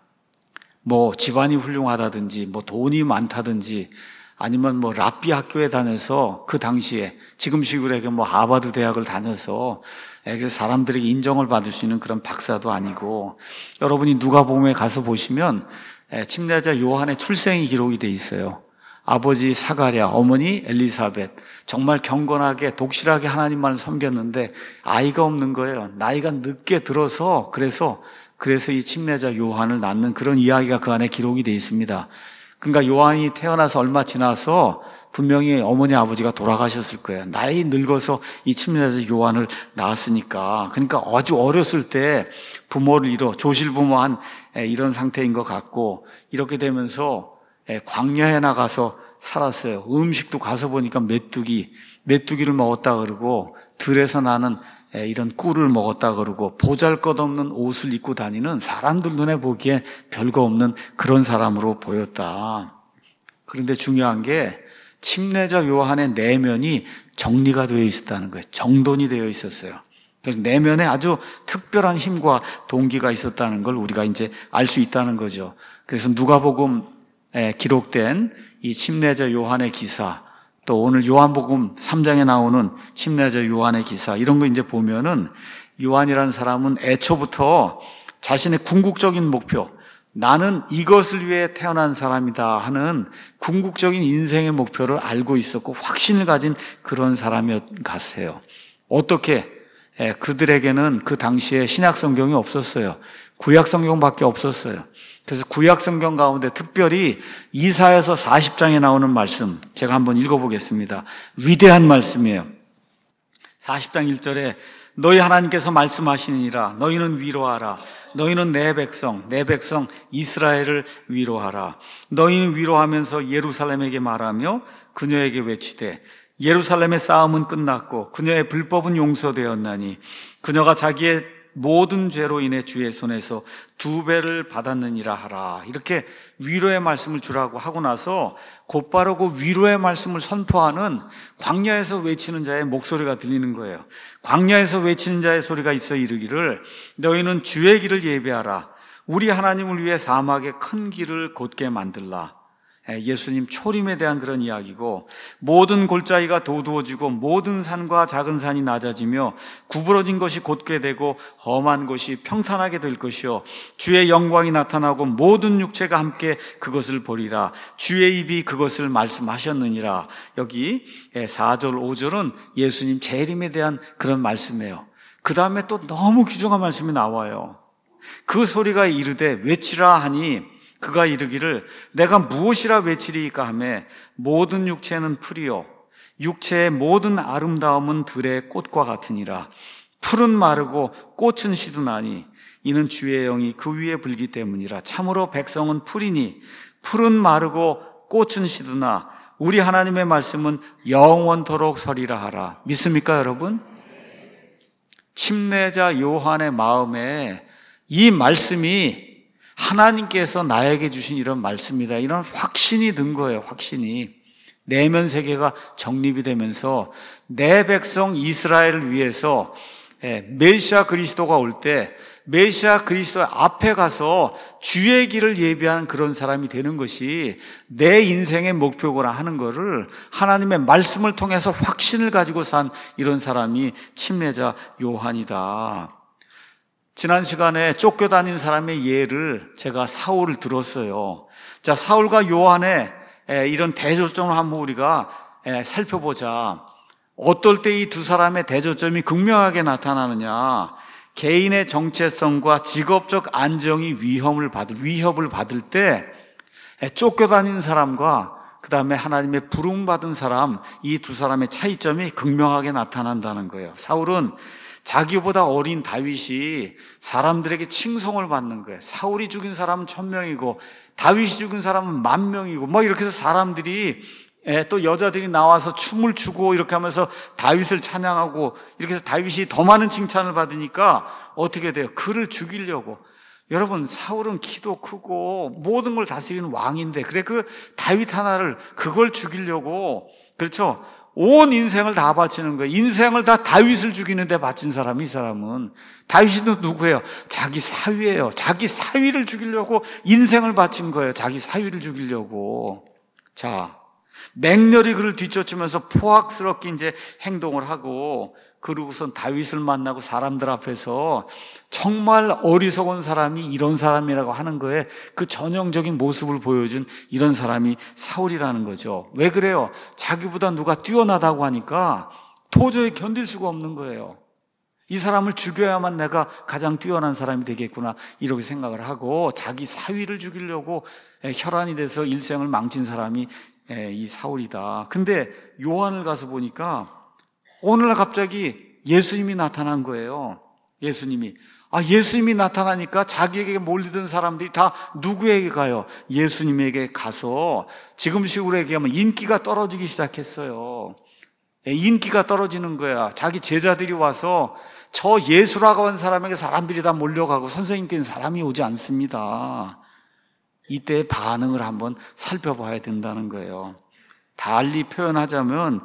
[SPEAKER 1] 뭐 집안이 훌륭하다든지 뭐 돈이 많다든지 아니면 뭐 랍비 학교에 다녀서 그 당시에 지금식으로 얘기하면 뭐 하버드 대학을 다녀서 그래서 사람들에게 인정을 받을 수 있는 그런 박사도 아니고, 여러분이 누가복음에 가서 보시면 침례자 요한의 출생이 기록이 돼 있어요. 아버지 사가랴, 어머니 엘리사벳, 정말 경건하게 독실하게 하나님만을 섬겼는데 아이가 없는 거예요. 나이가 늦게 들어서 그래서 그래서 이 침례자 요한을 낳는 그런 이야기가 그 안에 기록이 돼 있습니다. 그러니까 요한이 태어나서 얼마 지나서 분명히 어머니 아버지가 돌아가셨을 거예요. 나이 늙어서 이 침례자 요한을 낳았으니까. 그러니까 아주 어렸을 때 부모를 잃어 조실부모한 이런 상태인 것 같고, 이렇게 되면서 광야에 나가서 살았어요. 음식도 가서 보니까 메뚜기, 메뚜기를 먹었다 그러고 들에서 나는 이런 꿀을 먹었다 그러고 보잘것없는 옷을 입고 다니는, 사람들 눈에 보기에 별거 없는 그런 사람으로 보였다. 그런데 중요한 게 침례자 요한의 내면이 정리가 되어 있었다는 거예요. 정돈이 되어 있었어요. 그래서 내면에 아주 특별한 힘과 동기가 있었다는 걸 우리가 이제 알 수 있다는 거죠. 그래서 누가복음에 기록된 이 침례자 요한의 기사, 또 오늘 요한복음 삼 장에 나오는 침례자 요한의 기사, 이런 거 이제 보면은 요한이라는 사람은 애초부터 자신의 궁극적인 목표, 나는 이것을 위해 태어난 사람이다 하는 궁극적인 인생의 목표를 알고 있었고 확신을 가진 그런 사람이었어요. 어떻게? 그들에게는 그 당시에 신약성경이 없었어요. 구약성경밖에 없었어요. 그래서 구약성경 가운데 특별히 이사야서 사십 장에 나오는 말씀 제가 한번 읽어보겠습니다. 위대한 말씀이에요. 사십 장 일 절에 너희 하나님께서 말씀하시니라. 너희는 위로하라. 너희는 내 백성, 내 백성 이스라엘을 위로하라. 너희는 위로하면서 예루살렘에게 말하며 그녀에게 외치되 예루살렘의 싸움은 끝났고 그녀의 불법은 용서되었나니 그녀가 자기의 모든 죄로 인해 주의 손에서 두 배를 받았느니라 하라. 이렇게 위로의 말씀을 주라고 하고 나서 곧바로 그 위로의 말씀을 선포하는 광야에서 외치는 자의 목소리가 들리는 거예요. 광야에서 외치는 자의 소리가 있어 이르기를 너희는 주의 길을 예배하라. 우리 하나님을 위해 사막에 큰 길을 곧게 만들라. 예수님 초림에 대한 그런 이야기고, 모든 골짜기가 도두어지고 모든 산과 작은 산이 낮아지며 구부러진 것이 곧게 되고 험한 곳이 평탄하게 될 것이요 주의 영광이 나타나고 모든 육체가 함께 그것을 보리라. 주의 입이 그것을 말씀하셨느니라. 여기 사 절 오 절은 예수님 재림에 대한 그런 말씀이에요. 그 다음에 또 너무 귀중한 말씀이 나와요. 그 소리가 이르되 외치라 하니 그가 이르기를 내가 무엇이라 외치리이까 하매 모든 육체는 풀이요 육체의 모든 아름다움은 들의 꽃과 같으니라. 풀은 마르고 꽃은 시드나니 이는 주의 영이 그 위에 불기 때문이라. 참으로 백성은 풀이니 풀은 마르고 꽃은 시드나 우리 하나님의 말씀은 영원토록 서리라 하라. 믿습니까 여러분? 침례자 요한의 마음에 이 말씀이 하나님께서 나에게 주신 이런 말씀이다, 이런 확신이 든 거예요. 확신이 내면 세계가 정립이 되면서 내 백성 이스라엘을 위해서 메시아 그리스도가 올 때 메시아 그리스도 앞에 가서 주의 길을 예비한 그런 사람이 되는 것이 내 인생의 목표구나 하는 것을 하나님의 말씀을 통해서 확신을 가지고 산 이런 사람이 침례자 요한이다. 지난 시간에 쫓겨다닌 사람의 예를 제가 사울을 들었어요. 자, 사울과 요한의 이런 대조점을 한번 우리가 살펴보자. 어떨 때 이 두 사람의 대조점이 극명하게 나타나느냐. 개인의 정체성과 직업적 안정이 위험을 받을, 위협을 받을 때 쫓겨다닌 사람과 그 다음에 하나님의 부름받은 사람, 이 두 사람의 차이점이 극명하게 나타난다는 거예요. 사울은 자기보다 어린 다윗이 사람들에게 칭송을 받는 거예요. 사울이 죽인 사람은 천 명이고 다윗이 죽인 사람은 만 명이고 뭐 이렇게 해서 사람들이 또 여자들이 나와서 춤을 추고 이렇게 하면서 다윗을 찬양하고 이렇게 해서 다윗이 더 많은 칭찬을 받으니까 어떻게 돼요? 그를 죽이려고. 여러분, 사울은 키도 크고 모든 걸 다스리는 왕인데 그래 그 다윗 하나를 그걸 죽이려고, 그렇죠? 온 인생을 다 바치는 거예요. 인생을 다 다윗을 죽이는데 바친 사람이, 이 사람은 다윗이 누구예요? 자기 사위예요. 자기 사위를 죽이려고 인생을 바친 거예요. 자기 사위를 죽이려고. 자, 맹렬히 그를 뒤쫓으면서 포악스럽게 이제 행동을 하고, 그러고선 다윗을 만나고 사람들 앞에서 정말 어리석은 사람이 이런 사람이라고 하는 거에 그 전형적인 모습을 보여준 이런 사람이 사울이라는 거죠. 왜 그래요? 자기보다 누가 뛰어나다고 하니까 도저히 견딜 수가 없는 거예요. 이 사람을 죽여야만 내가 가장 뛰어난 사람이 되겠구나 이렇게 생각을 하고 자기 사위를 죽이려고 혈안이 돼서 일생을 망친 사람이 이 사울이다. 근데 요한을 가서 보니까 오늘날 갑자기 예수님이 나타난 거예요. 예수님이. 아, 예수님이 나타나니까 자기에게 몰리던 사람들이 다 누구에게 가요? 예수님에게 가서 지금식으로 얘기하면 인기가 떨어지기 시작했어요. 인기가 떨어지는 거야. 자기 제자들이 와서 저 예수라고 한 사람에게 사람들이 다 몰려가고 선생님께는 사람이 오지 않습니다. 이때의 반응을 한번 살펴봐야 된다는 거예요. 달리 표현하자면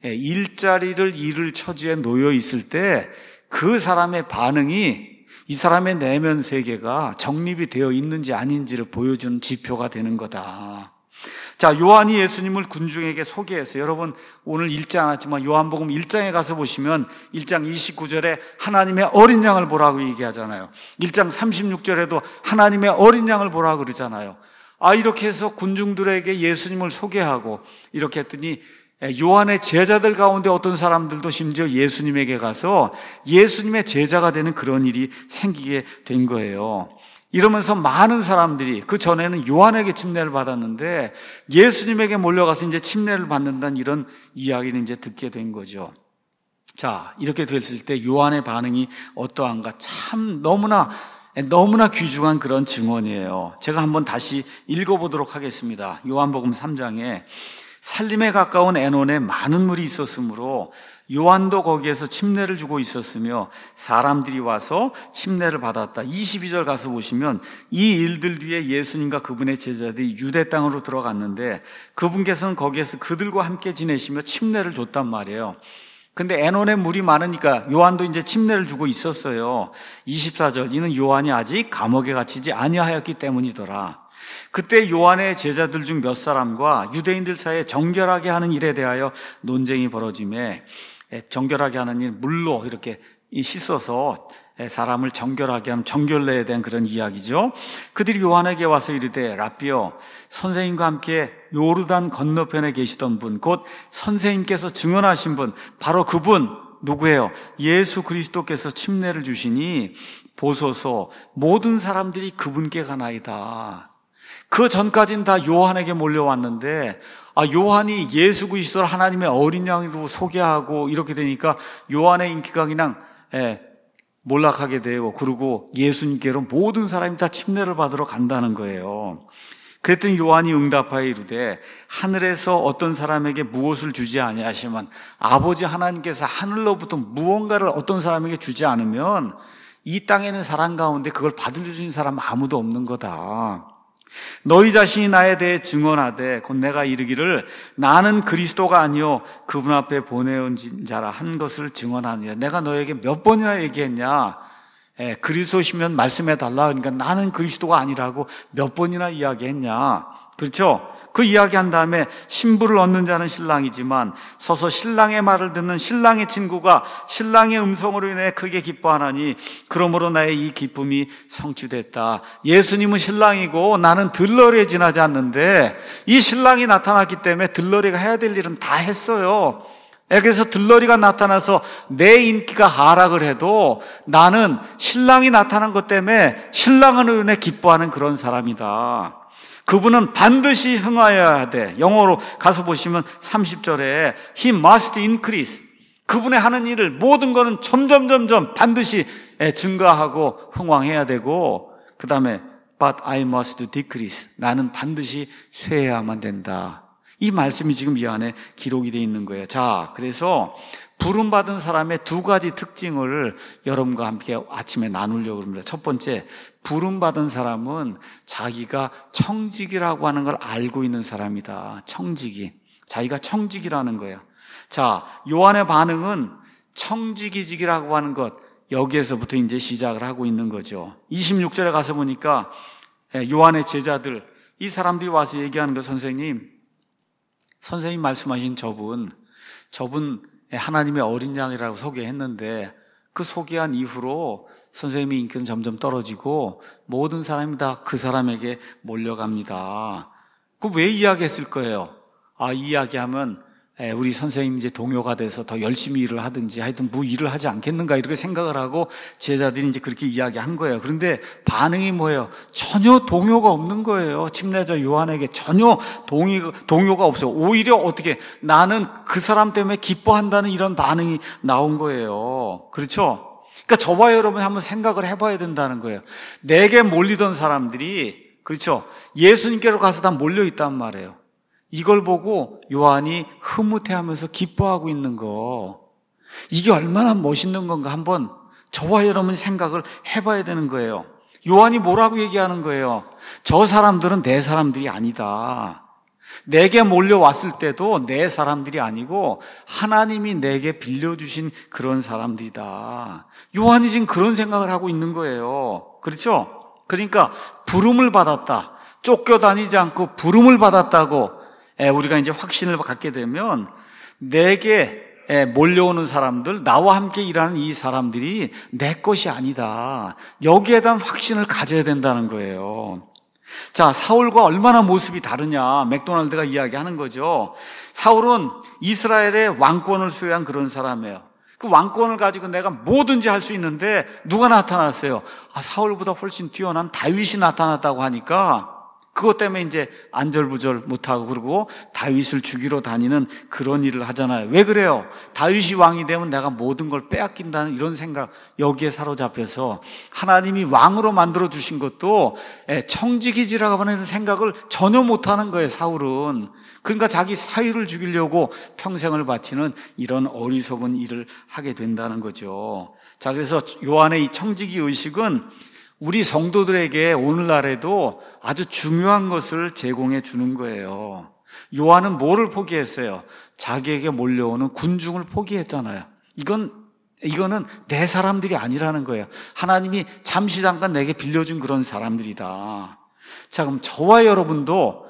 [SPEAKER 1] 일자리를 잃을 처지에 놓여 있을 때 그 사람의 반응이 이 사람의 내면 세계가 정립이 되어 있는지 아닌지를 보여주는 지표가 되는 거다. 자, 요한이 예수님을 군중에게 소개했어요. 여러분 오늘 읽지 않았지만 요한복음 일 장에 가서 보시면 일 장 이십구 절에 하나님의 어린 양을 보라고 얘기하잖아요. 일 장 삼십육 절에도 하나님의 어린 양을 보라고 그러잖아요. 아, 이렇게 해서 군중들에게 예수님을 소개하고 이렇게 했더니 요한의 제자들 가운데 어떤 사람들도 심지어 예수님에게 가서 예수님의 제자가 되는 그런 일이 생기게 된 거예요. 이러면서 많은 사람들이, 그 전에는 요한에게 침례를 받았는데 예수님에게 몰려가서 이제 침례를 받는다는 이런 이야기를 이제 듣게 된 거죠. 자, 이렇게 됐을 때 요한의 반응이 어떠한가? 참 너무나 너무나 귀중한 그런 증언이에요. 제가 한번 다시 읽어보도록 하겠습니다. 요한복음 삼 장에 살림에 가까운 에논에 많은 물이 있었으므로 요한도 거기에서 침례를 주고 있었으며 사람들이 와서 침례를 받았다. 이십이 절 가서 보시면 이 일들 뒤에 예수님과 그분의 제자들이 유대 땅으로 들어갔는데 그분께서는 거기에서 그들과 함께 지내시며 침례를 줬단 말이에요. 근데 에논에 물이 많으니까 요한도 이제 침례를 주고 있었어요. 이십사 절, 이는 요한이 아직 감옥에 갇히지 아니하였기 때문이더라. 그때 요한의 제자들 중 몇 사람과 유대인들 사이에 정결하게 하는 일에 대하여 논쟁이 벌어지매, 정결하게 하는 일, 물로 이렇게 씻어서 사람을 정결하게 하는 정결례에 대한 그런 이야기죠. 그들이 요한에게 와서 이르되 랍비여, 선생님과 함께 요르단 건너편에 계시던 분, 곧 선생님께서 증언하신 분, 바로 그분 누구예요? 예수 그리스도께서 침례를 주시니 보소서 모든 사람들이 그분께 가나이다. 그 전까지는 다 요한에게 몰려왔는데, 아, 요한이 예수 그리스도를 하나님의 어린 양으로 소개하고 이렇게 되니까 요한의 인기가 그냥 예, 몰락하게 되고, 그리고 예수님께로 모든 사람이 다 침례를 받으러 간다는 거예요. 그랬더니 요한이 응답하여 이르되 하늘에서 어떤 사람에게 무엇을 주지 아니하시면 아버지 하나님께서 하늘로부터 무언가를 어떤 사람에게 주지 않으면 이 땅에 있는 사람 가운데 그걸 받을 수 있는 사람 아무도 없는 거다. 너희 자신이 나에 대해 증언하되 곧 내가 이르기를 나는 그리스도가 아니요 그분 앞에 보내온 자라 한 것을 증언하느냐. 내가 너에게 몇 번이나 얘기했냐. 예, 그리스도시면 말씀해 달라. 그러니까 나는 그리스도가 아니라고 몇 번이나 이야기했냐. 그렇죠? 그 이야기한 다음에 신부를 얻는 자는 신랑이지만 서서 신랑의 말을 듣는 신랑의 친구가 신랑의 음성으로 인해 크게 기뻐하나니 그러므로 나의 이 기쁨이 성취됐다. 예수님은 신랑이고 나는 들러리에 지나지 않는데 이 신랑이 나타났기 때문에 들러리가 해야 될 일은 다 했어요. 그래서 들러리가 나타나서 내 인기가 하락을 해도 나는 신랑이 나타난 것 때문에 신랑으로 인해 기뻐하는 그런 사람이다. 그분은 반드시 흥하여야 돼. 영어로 가서 보시면 삼십 절에 He must increase. 그분의 하는 일을 모든 거는 점점 점점 반드시 증가하고 흥왕해야 되고, 그 다음에 But I must decrease. 나는 반드시 쇠해야만 된다. 이 말씀이 지금 이 안에 기록이 되어 있는 거예요. 자, 그래서 부름받은 사람의 두 가지 특징을 여러분과 함께 아침에 나누려고 합니다. 첫 번째, 부름받은 사람은 자기가 청직이라고 하는 걸 알고 있는 사람이다. 청직이. 자기가 청직이라는 거예요. 자, 요한의 반응은 청직이직이라고 하는 것, 여기에서부터 이제 시작을 하고 있는 거죠. 이십육 절에 가서 보니까 요한의 제자들, 이 사람들이 와서 얘기하는 거, 선생님, 선생님 말씀하신 저분, 저분 하나님의 어린 양이라고 소개했는데 그 소개한 이후로 선생님의 인기는 점점 떨어지고 모든 사람이 다 그 사람에게 몰려갑니다. 그 왜 이야기했을 거예요? 아, 이 이야기하면 우리 선생님 이제 동요가 돼서 더 열심히 일을 하든지 하여튼 뭐 일을 하지 않겠는가 이렇게 생각을 하고 제자들이 이제 그렇게 이야기한 거예요. 그런데 반응이 뭐예요? 전혀 동요가 없는 거예요. 침례자 요한에게 전혀 동의, 동요가 없어요. 오히려 어떻게 나는 그 사람 때문에 기뻐한다는 이런 반응이 나온 거예요. 그렇죠? 그러니까 저와 여러분이 한번 생각을 해봐야 된다는 거예요. 내게 몰리던 사람들이, 그렇죠, 예수님께로 가서 다 몰려 있단 말이에요. 이걸 보고 요한이 흐뭇해하면서 기뻐하고 있는 거, 이게 얼마나 멋있는 건가 한번 저와 여러분이 생각을 해봐야 되는 거예요. 요한이 뭐라고 얘기하는 거예요? 저 사람들은 내 사람들이 아니다. 내게 몰려왔을 때도 내 사람들이 아니고 하나님이 내게 빌려주신 그런 사람들이다. 요한이 지금 그런 생각을 하고 있는 거예요. 그렇죠? 그러니까 부름을 받았다. 쫓겨다니지 않고 부름을 받았다고 우리가 이제 확신을 갖게 되면 내게 몰려오는 사람들, 나와 함께 일하는 이 사람들이 내 것이 아니다. 여기에 대한 확신을 가져야 된다는 거예요. 자, 사울과 얼마나 모습이 다르냐, 맥도날드가 이야기하는 거죠. 사울은 이스라엘의 왕권을 소유한 그런 사람이에요. 그 왕권을 가지고 내가 뭐든지 할 수 있는데 누가 나타났어요? 아, 사울보다 훨씬 뛰어난 다윗이 나타났다고 하니까 그것 때문에 이제 안절부절 못하고 그러고 다윗을 죽이러 다니는 그런 일을 하잖아요. 왜 그래요? 다윗이 왕이 되면 내가 모든 걸 빼앗긴다는 이런 생각, 여기에 사로잡혀서 하나님이 왕으로 만들어 주신 것도 청지기지라고 하는 생각을 전혀 못하는 거예요, 사울은. 그러니까 자기 사위를 죽이려고 평생을 바치는 이런 어리석은 일을 하게 된다는 거죠. 자, 그래서 요한의 이 청지기 의식은 우리 성도들에게 오늘날에도 아주 중요한 것을 제공해 주는 거예요. 요한은 뭐를 포기했어요? 자기에게 몰려오는 군중을 포기했잖아요. 이건, 이거는 내 사람들이 아니라는 거예요. 하나님이 잠시 잠깐 내게 빌려준 그런 사람들이다. 자, 그럼 저와 여러분도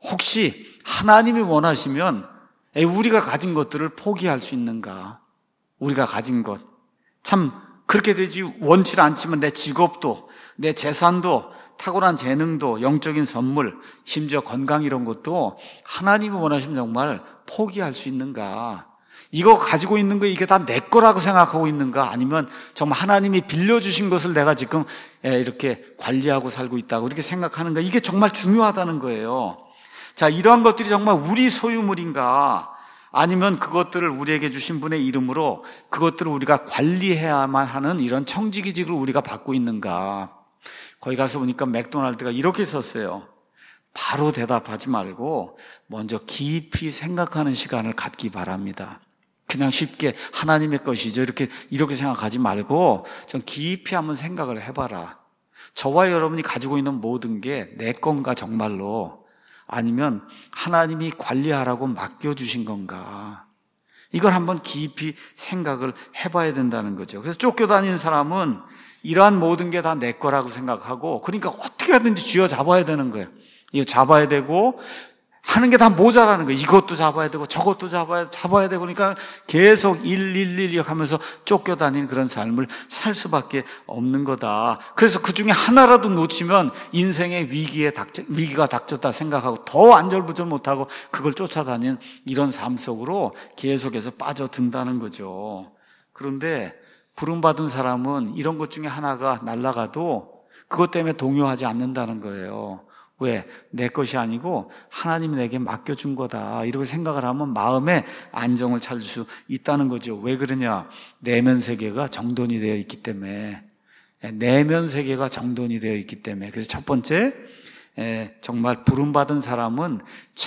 [SPEAKER 1] 혹시 하나님이 원하시면 우리가 가진 것들을 포기할 수 있는가? 우리가 가진 것. 참, 그렇게 되지 원치 않지만 내 직업도, 내 재산도, 탁월한 재능도, 영적인 선물, 심지어 건강 이런 것도 하나님이 원하시면 정말 포기할 수 있는가? 이거 가지고 있는 거 이게 다 내 거라고 생각하고 있는가? 아니면 정말 하나님이 빌려주신 것을 내가 지금 이렇게 관리하고 살고 있다고 이렇게 생각하는가? 이게 정말 중요하다는 거예요. 자, 이러한 것들이 정말 우리 소유물인가? 아니면 그것들을 우리에게 주신 분의 이름으로 그것들을 우리가 관리해야만 하는 이런 청지기직을 우리가 받고 있는가? 거기 가서 보니까 맥도날드가 이렇게 썼어요. 바로 대답하지 말고 먼저 깊이 생각하는 시간을 갖기 바랍니다. 그냥 쉽게 하나님의 것이죠 이렇게 이렇게 생각하지 말고 좀 깊이 한번 생각을 해봐라. 저와 여러분이 가지고 있는 모든 게 내 건가 정말로, 아니면 하나님이 관리하라고 맡겨주신 건가, 이걸 한번 깊이 생각을 해봐야 된다는 거죠. 그래서 쫓겨다니는 사람은 이러한 모든 게 다 내 거라고 생각하고, 그러니까 어떻게 하든지 쥐어잡아야 되는 거예요. 이거 잡아야 되고 하는 게 다 모자라는 거예요. 이것도 잡아야 되고 저것도 잡아야, 잡아야 되고 그러니까 계속 일일일 하면서 쫓겨다니는 그런 삶을 살 수밖에 없는 거다. 그래서 그 중에 하나라도 놓치면 인생의 위기에 닥쳐, 위기가 닥쳤다 생각하고 더 안절부절 못하고 그걸 쫓아다니는 이런 삶 속으로 계속해서 빠져든다는 거죠. 그런데 부름받은 사람은 이런 것 중에 하나가 날아가도 그것 때문에 동요하지 않는다는 거예요. 왜? 내 것이 아니고 하나님이 내게 맡겨준 거다, 이렇게 생각을 하면 마음에 안정을 찾을 수 있다는 거죠. 왜 그러냐? 내면 세계가 정돈이 되어 있기 때문에. 내면 세계가 정돈이 되어 있기 때문에. 그래서 첫 번째, 정말 부름받은 사람은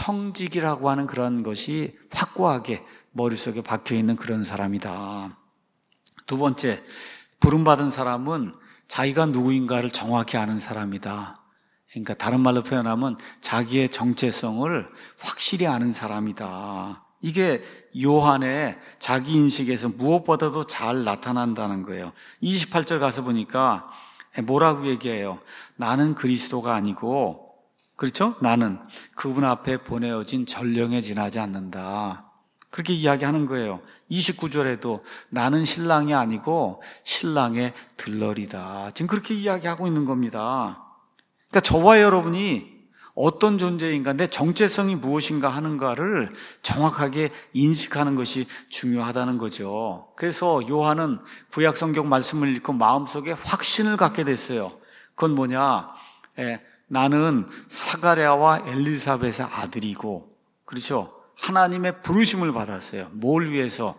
[SPEAKER 1] 청직이라고 하는 그런 것이 확고하게 머릿속에 박혀있는 그런 사람이다. 두 번째, 부름받은 사람은 자기가 누구인가를 정확히 아는 사람이다. 그러니까 다른 말로 표현하면 자기의 정체성을 확실히 아는 사람이다. 이게 요한의 자기 인식에서 무엇보다도 잘 나타난다는 거예요. 이십팔 절 가서 보니까 뭐라고 얘기해요? 나는 그리스도가 아니고, 그렇죠? 나는 그분 앞에 보내어진 전령에 지나지 않는다. 그렇게 이야기하는 거예요. 이십구 절에도 나는 신랑이 아니고 신랑의 들러리다. 지금 그렇게 이야기하고 있는 겁니다. 그러니까 저와 여러분이 어떤 존재인가, 내 정체성이 무엇인가 하는가를 정확하게 인식하는 것이 중요하다는 거죠. 그래서 요한은 구약 성경 말씀을 읽고 마음속에 확신을 갖게 됐어요. 그건 뭐냐? 에, 나는 사가랴와 엘리사벳의 아들이고, 그렇죠? 하나님의 부르심을 받았어요. 뭘 위해서?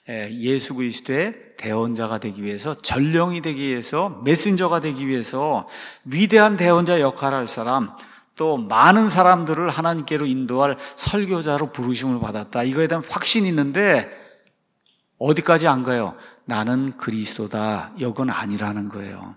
[SPEAKER 1] 예수 그리스도의 대언자가 되기 위해서, 전령이 되기 위해서, 메신저가 되기 위해서 위대한 대언자 역할을 할 사람, 또 많은 사람들을 하나님께로 인도할 설교자로 부르심을 받았다. 이거에 대한 확신이 있는데 어디까지 안 가요? 나는 그리스도다. 이건 아니라는 거예요.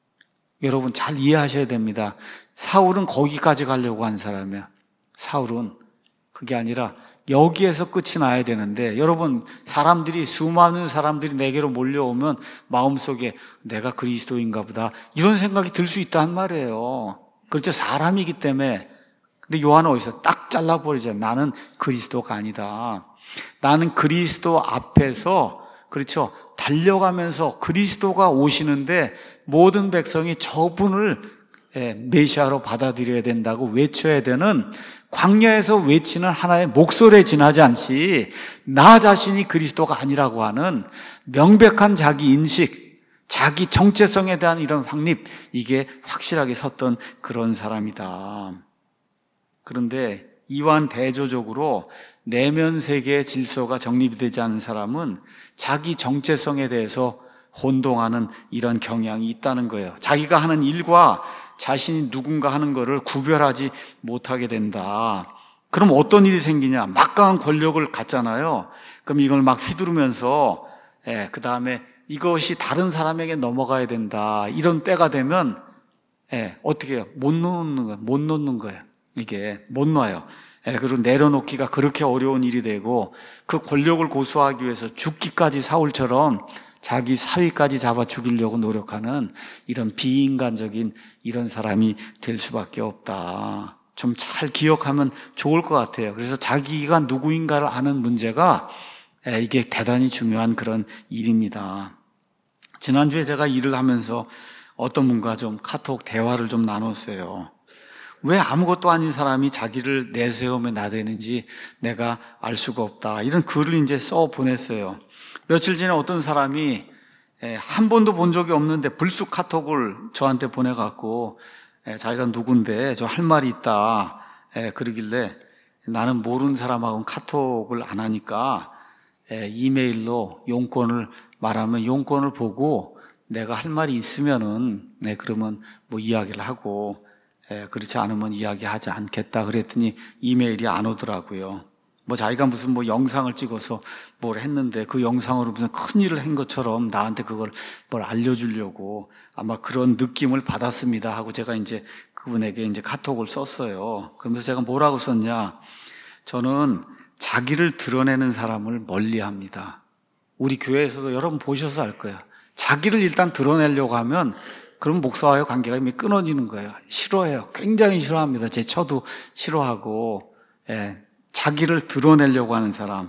[SPEAKER 1] 여러분 잘 이해하셔야 됩니다. 사울은 거기까지 가려고 한 사람이야. 사울은 그게 아니라 여기에서 끝이 나야 되는데, 여러분 사람들이, 수많은 사람들이 내게로 몰려오면 마음속에 내가 그리스도인가 보다 이런 생각이 들 수 있단 말이에요. 그렇죠? 사람이기 때문에. 근데 요한은 어디서 딱 잘라버리죠. 나는 그리스도가 아니다. 나는 그리스도 앞에서, 그렇죠, 달려가면서 그리스도가 오시는데 모든 백성이 저분을 메시아로 받아들여야 된다고 외쳐야 되는, 광야에서 외치는 하나의 목소리에 지나지 않지 나 자신이 그리스도가 아니라고 하는 명백한 자기 인식, 자기 정체성에 대한 이런 확립, 이게 확실하게 섰던 그런 사람이다. 그런데 이완 대조적으로 내면 세계의 질서가 정립이 되지 않은 사람은 자기 정체성에 대해서 혼동하는 이런 경향이 있다는 거예요. 자기가 하는 일과 자신이 누군가 하는 것을 구별하지 못하게 된다. 그럼 어떤 일이 생기냐? 막강한 권력을 갖잖아요. 그럼 이걸 막 휘두르면서 예, 그 다음에 이것이 다른 사람에게 넘어가야 된다. 이런 때가 되면 예, 어떻게 해요? 못 놓는 거예요. 못 놓는 거예요. 이게 못 놔요. 예, 그리고 내려놓기가 그렇게 어려운 일이 되고 그 권력을 고수하기 위해서 죽기까지 사울처럼 자기 사위까지 잡아 죽이려고 노력하는 이런 비인간적인 이런 사람이 될 수밖에 없다. 좀 잘 기억하면 좋을 것 같아요. 그래서 자기가 누구인가를 아는 문제가 이게 대단히 중요한 그런 일입니다. 지난주에 제가 일을 하면서 어떤 분과 좀 카톡 대화를 좀 나눴어요. 왜 아무것도 아닌 사람이 자기를 내세우며 나대는지 내가 알 수가 없다. 이런 글을 이제 써 보냈어요. 며칠 전에 어떤 사람이 한 번도 본 적이 없는데 불쑥 카톡을 저한테 보내갖고 자기가 누군데 저 할 말이 있다. 그러길래 나는 모르는 사람하고는 카톡을 안 하니까 이메일로 용건을 말하면 용건을 보고 내가 할 말이 있으면은 네, 그러면 뭐 이야기를 하고 그렇지 않으면 이야기하지 않겠다 그랬더니 이메일이 안 오더라고요. 뭐 자기가 무슨 뭐 영상을 찍어서 뭘 했는데 그 영상으로 무슨 큰 일을 한 것처럼 나한테 그걸 뭘 알려주려고 아마 그런 느낌을 받았습니다 하고 제가 이제 그분에게 이제 카톡을 썼어요. 그러면서 제가 뭐라고 썼냐? 저는 자기를 드러내는 사람을 멀리 합니다. 우리 교회에서도 여러분 보셔서 알 거예요. 자기를 일단 드러내려고 하면 그럼 목사와의 관계가 이미 끊어지는 거예요. 싫어해요. 굉장히 싫어합니다. 제 처도 싫어하고 예, 자기를 드러내려고 하는 사람.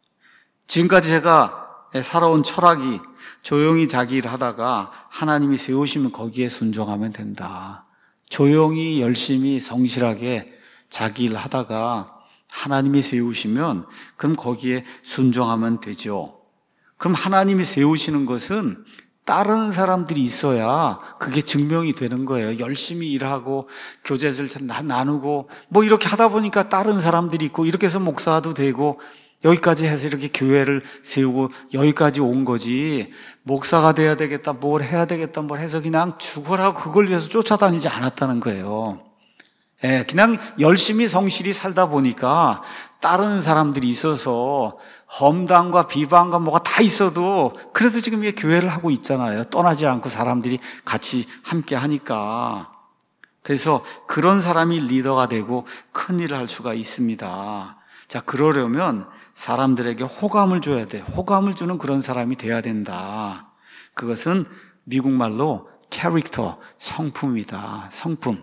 [SPEAKER 1] 지금까지 제가 살아온 철학이 조용히 자기 일을 하다가 하나님이 세우시면 거기에 순종하면 된다. 조용히 열심히 성실하게 자기 일을 하다가 하나님이 세우시면 그럼 거기에 순종하면 되죠. 그럼 하나님이 세우시는 것은 따르는 사람들이 있어야 그게 증명이 되는 거예요. 열심히 일하고 교제를 나누고 뭐 이렇게 하다 보니까 따르는 사람들이 있고 이렇게 해서 목사도 되고 여기까지 해서 이렇게 교회를 세우고 여기까지 온 거지. 목사가 돼야 되겠다, 뭘 해야 되겠다, 뭘 해서 그냥 죽어라고 그걸 위해서 쫓아다니지 않았다는 거예요. 예, 그냥 열심히 성실히 살다 보니까 따르는 사람들이 있어서 험담과 비방과 뭐가 다 있어도 그래도 지금 이게 교회를 하고 있잖아요. 떠나지 않고 사람들이 같이 함께 하니까. 그래서 그런 사람이 리더가 되고 큰 일을 할 수가 있습니다. 자, 그러려면 사람들에게 호감을 줘야 돼. 호감을 주는 그런 사람이 돼야 된다. 그것은 미국 말로 캐릭터, 성품이다. 성품.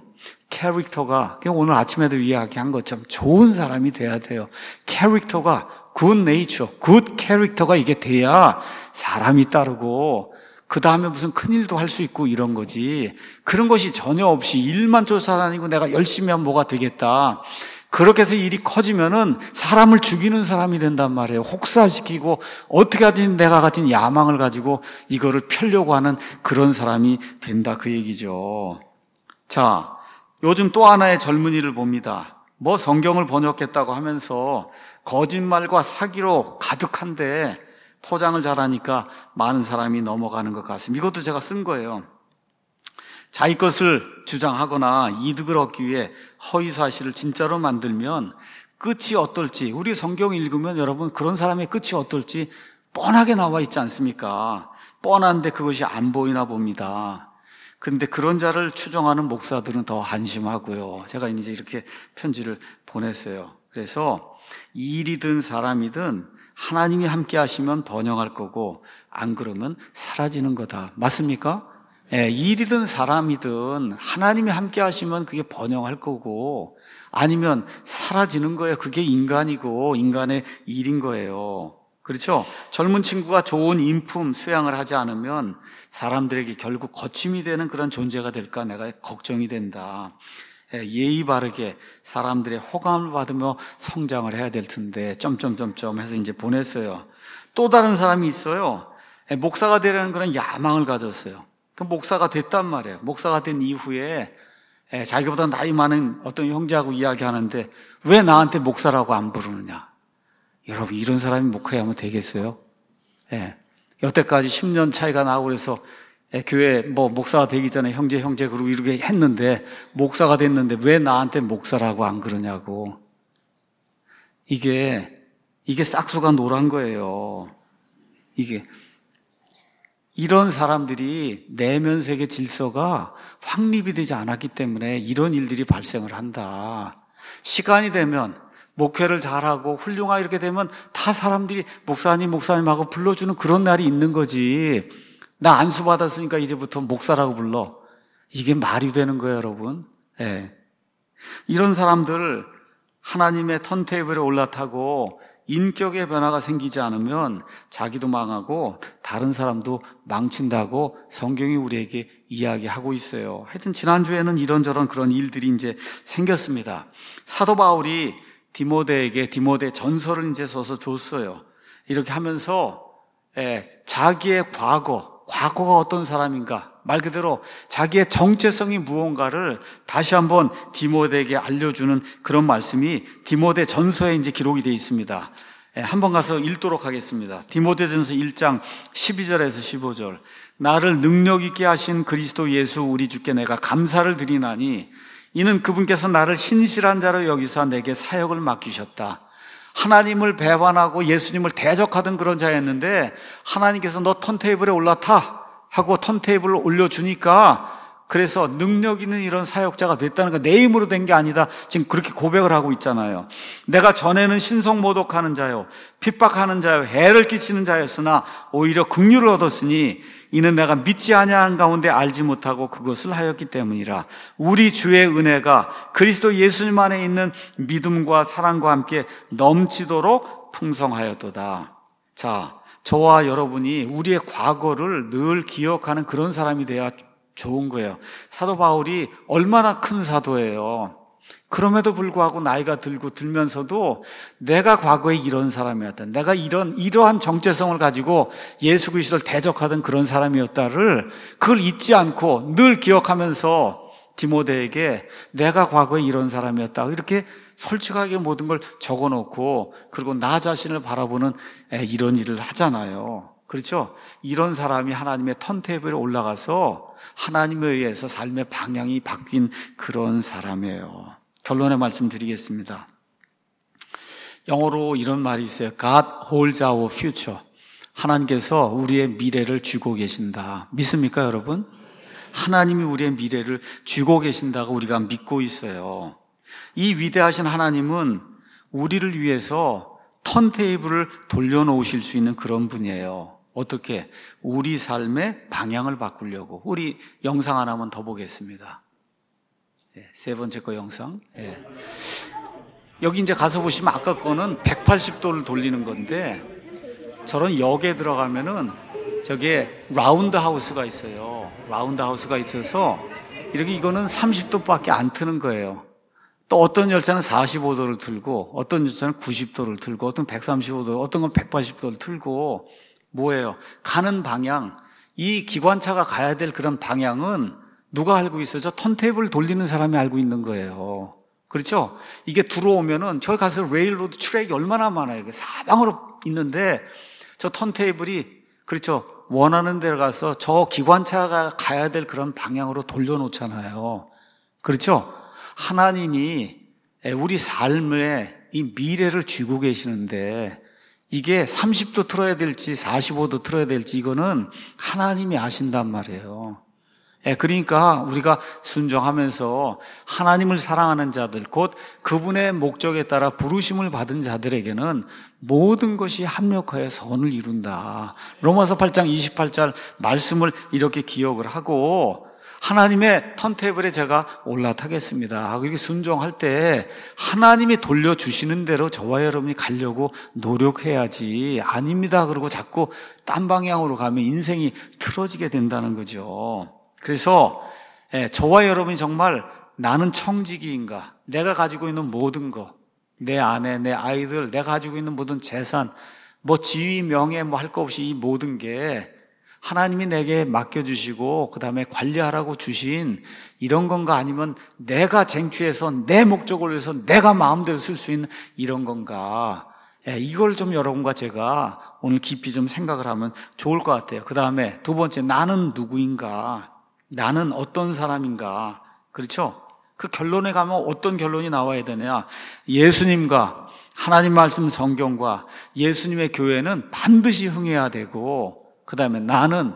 [SPEAKER 1] 캐릭터가 오늘 아침에도 이야기한 것처럼 좋은 사람이 돼야 돼요. 캐릭터가 good nature, good 캐릭터가 이게 돼야 사람이 따르고 그 다음에 무슨 큰일도 할 수 있고 이런 거지. 그런 것이 전혀 없이 일만 쫓아다니고 내가 열심히 하면 뭐가 되겠다. 그렇게 해서 일이 커지면은 사람을 죽이는 사람이 된단 말이에요. 혹사시키고 어떻게 하든 내가 가진 야망을 가지고 이거를 펴려고 하는 그런 사람이 된다 그 얘기죠. 자, 요즘 또 하나의 젊은이를 봅니다. 뭐 성경을 번역했다고 하면서 거짓말과 사기로 가득한데 포장을 잘하니까 많은 사람이 넘어가는 것 같습니다. 이것도 제가 쓴 거예요. 자기 것을 주장하거나 이득을 얻기 위해 허위 사실을 진짜로 만들면 끝이 어떨지, 우리 성경 읽으면 여러분 그런 사람의 끝이 어떨지 뻔하게 나와 있지 않습니까? 뻔한데 그것이 안 보이나 봅니다. 그런데 그런 자를 추종하는 목사들은 더 한심하고요. 제가 이제 이렇게 편지를 보냈어요. 그래서 일이든 사람이든 하나님이 함께 하시면 번영할 거고 안 그러면 사라지는 거다. 맞습니까? 예, 일이든 사람이든 하나님이 함께 하시면 그게 번영할 거고 아니면 사라지는 거예요. 그게 인간이고 인간의 일인 거예요. 그렇죠? 젊은 친구가 좋은 인품 수양을 하지 않으면 사람들에게 결국 거침이 되는 그런 존재가 될까 내가 걱정이 된다. 예의 바르게 사람들의 호감을 받으며 성장을 해야 될 텐데 점점점점 해서 이제 보냈어요. 또 다른 사람이 있어요. 목사가 되려는 그런 야망을 가졌어요. 그 목사가 됐단 말이에요. 목사가 된 이후에 자기보다 나이 많은 어떤 형제하고 이야기하는데 왜 나한테 목사라고 안 부르느냐. 여러분, 이런 사람이 목회하면 되겠어요? 예. 여태까지 십 년 차이가 나고 그래서 교회 뭐 목사가 되기 전에 형제 형제 그러고 이렇게 했는데 목사가 됐는데 왜 나한테 목사라고 안 그러냐고. 이게 이게 싹수가 노란 거예요. 이게 이런 사람들이 내면 세계 질서가 확립이 되지 않았기 때문에 이런 일들이 발생을 한다. 시간이 되면 목회를 잘하고 훌륭하게 이렇게 되면 다 사람들이 목사님 목사님하고 불러주는 그런 날이 있는 거지. 나 안수 받았으니까 이제부터 목사라고 불러. 이게 말이 되는 거예요, 여러분. 예. 이런 사람들 하나님의 턴테이블에 올라타고 인격의 변화가 생기지 않으면 자기도 망하고 다른 사람도 망친다고 성경이 우리에게 이야기하고 있어요. 하여튼 지난주에는 이런저런 그런 일들이 이제 생겼습니다. 사도 바울이 디모데에게 디모데 전서를 이제 써서 줬어요. 이렇게 하면서 예, 자기의 과거 과거가 어떤 사람인가, 말 그대로 자기의 정체성이 무언가를 다시 한번 디모데에게 알려주는 그런 말씀이 디모데 전서에 이제 기록이 되어 있습니다. 예, 한번 가서 읽도록 하겠습니다. 디모데 전서 일 장 십이 절에서 십오 절. 나를 능력 있게 하신 그리스도 예수 우리 주께 내가 감사를 드리나니 이는 그분께서 나를 신실한 자로 여기사 내게 사역을 맡기셨다. 하나님을 배반하고 예수님을 대적하던 그런 자였는데 하나님께서 너 턴테이블에 올라타 하고 턴테이블을 올려주니까 그래서 능력 있는 이런 사역자가 됐다는 거, 내 힘으로 된 게 아니다. 지금 그렇게 고백을 하고 있잖아요. 내가 전에는 신성모독하는 자요, 핍박하는 자요, 해를 끼치는 자였으나 오히려 긍휼을 얻었으니 이는 내가 믿지 아니한 가운데 알지 못하고 그것을 하였기 때문이라. 우리 주의 은혜가 그리스도 예수님 안에 있는 믿음과 사랑과 함께 넘치도록 풍성하였도다. 자, 저와 여러분이 우리의 과거를 늘 기억하는 그런 사람이 돼야 좋은 거예요. 사도 바울이 얼마나 큰 사도예요. 그럼에도 불구하고 나이가 들고 들면서도 내가 과거에 이런 사람이었다, 내가 이런 이러한 정체성을 가지고 예수 그리스도를 대적하던 그런 사람이었다를 그걸 잊지 않고 늘 기억하면서 디모데에게 내가 과거에 이런 사람이었다 이렇게 솔직하게 모든 걸 적어놓고 그리고 나 자신을 바라보는 이런 일을 하잖아요. 그렇죠? 이런 사람이 하나님의 턴테이블에 올라가서 하나님에 의해서 삶의 방향이 바뀐 그런 사람이에요. 결론의 말씀 드리겠습니다. 영어로 이런 말이 있어요. God holds our future. 하나님께서 우리의 미래를 쥐고 계신다. 믿습니까, 여러분? 하나님이 우리의 미래를 쥐고 계신다고 우리가 믿고 있어요. 이 위대하신 하나님은 우리를 위해서 턴테이블을 돌려놓으실 수 있는 그런 분이에요. 어떻게? 우리 삶의 방향을 바꾸려고. 우리 영상 하나만 더 보겠습니다. 네, 세 번째 거 영상. 네. 여기 이제 가서 보시면 아까 거는 백팔십 도를 돌리는 건데 저런 역에 들어가면은 저게 라운드 하우스가 있어요. 라운드 하우스가 있어서 이렇게 이거는 삼십 도밖에 안 트는 거예요. 또 어떤 열차는 사십오 도를 틀고 어떤 열차는 구십 도를 틀고 어떤 백삼십오 도, 어떤 건 백팔십 도를 틀고 뭐예요? 가는 방향, 이 기관차가 가야 될 그런 방향은 누가 알고 있어요? 저 턴테이블 돌리는 사람이 알고 있는 거예요. 그렇죠? 이게 들어오면은 저기 가서 레일로드 트랙이 얼마나 많아요. 이게 사방으로 있는데 저 턴테이블이 그렇죠? 원하는 데로 가서 저 기관차가 가야 될 그런 방향으로 돌려놓잖아요. 그렇죠? 하나님이 우리 삶의 이 미래를 쥐고 계시는데 이게 삼십 도 틀어야 될지 사십오 도 틀어야 될지 이거는 하나님이 아신단 말이에요. 그러니까 우리가 순종하면서 하나님을 사랑하는 자들, 곧 그분의 목적에 따라 부르심을 받은 자들에게는 모든 것이 합력하여 선을 이룬다. 로마서 팔 장 이십팔 절 말씀을 이렇게 기억을 하고 하나님의 턴테이블에 제가 올라타겠습니다. 이렇게 순종할 때 하나님이 돌려주시는 대로 저와 여러분이 가려고 노력해야지. 아닙니다. 그러고 자꾸 딴 방향으로 가면 인생이 틀어지게 된다는 거죠. 그래서 저와 여러분이 정말 나는 청지기인가, 내가 가지고 있는 모든 것, 내 아내, 내 아이들, 내가 가지고 있는 모든 재산, 뭐 지위, 명예 뭐 할 거 없이 이 모든 게 하나님이 내게 맡겨주시고 그 다음에 관리하라고 주신 이런 건가, 아니면 내가 쟁취해서 내 목적을 위해서 내가 마음대로 쓸 수 있는 이런 건가. 예, 이걸 좀 여러분과 제가 오늘 깊이 좀 생각을 하면 좋을 것 같아요. 그 다음에 두 번째, 나는 누구인가? 나는 어떤 사람인가? 그렇죠? 그 결론에 가면 어떤 결론이 나와야 되냐? 예수님과 하나님 말씀 성경과 예수님의 교회는 반드시 흥해야 되고, 그 다음에 나는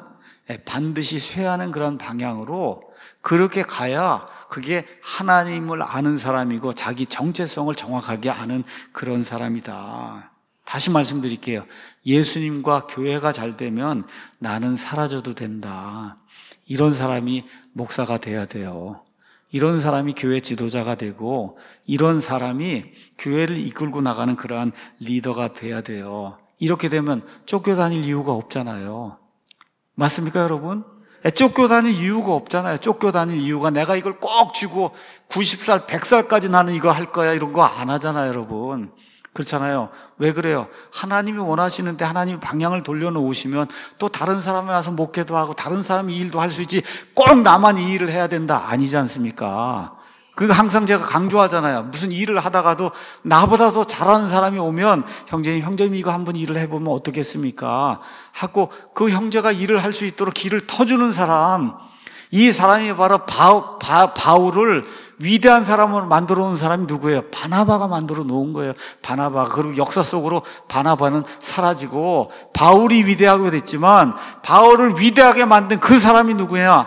[SPEAKER 1] 반드시 쇠하는 그런 방향으로 그렇게 가야 그게 하나님을 아는 사람이고 자기 정체성을 정확하게 아는 그런 사람이다. 다시 말씀드릴게요. 예수님과 교회가 잘 되면 나는 사라져도 된다. 이런 사람이 목사가 돼야 돼요. 이런 사람이 교회 지도자가 되고 이런 사람이 교회를 이끌고 나가는 그러한 리더가 돼야 돼요. 이렇게 되면 쫓겨다닐 이유가 없잖아요. 맞습니까, 여러분? 쫓겨다닐 이유가 없잖아요. 쫓겨다닐 이유가 내가 이걸 꼭 쥐고 구십 살, 백 살까지 나는 이거 할 거야 이런 거 안 하잖아요, 여러분. 그렇잖아요. 왜 그래요? 하나님이 원하시는데 하나님이 방향을 돌려놓으시면 또 다른 사람이 와서 목회도 하고 다른 사람이 이 일도 할 수 있지 꼭 나만 이 일을 해야 된다 아니지 않습니까? 그거 항상 제가 강조하잖아요. 무슨 일을 하다가도 나보다 더 잘하는 사람이 오면 형제님, 형제님 이거 한번 일을 해보면 어떻겠습니까? 하고 그 형제가 일을 할 수 있도록 길을 터주는 사람, 이 사람이 바로 바, 바, 바울을 위대한 사람으로 만들어 놓은 사람이 누구예요? 바나바가 만들어 놓은 거예요. 바나바. 그리고 역사 속으로 바나바는 사라지고 바울이 위대하게 됐지만 바울을 위대하게 만든 그 사람이 누구냐?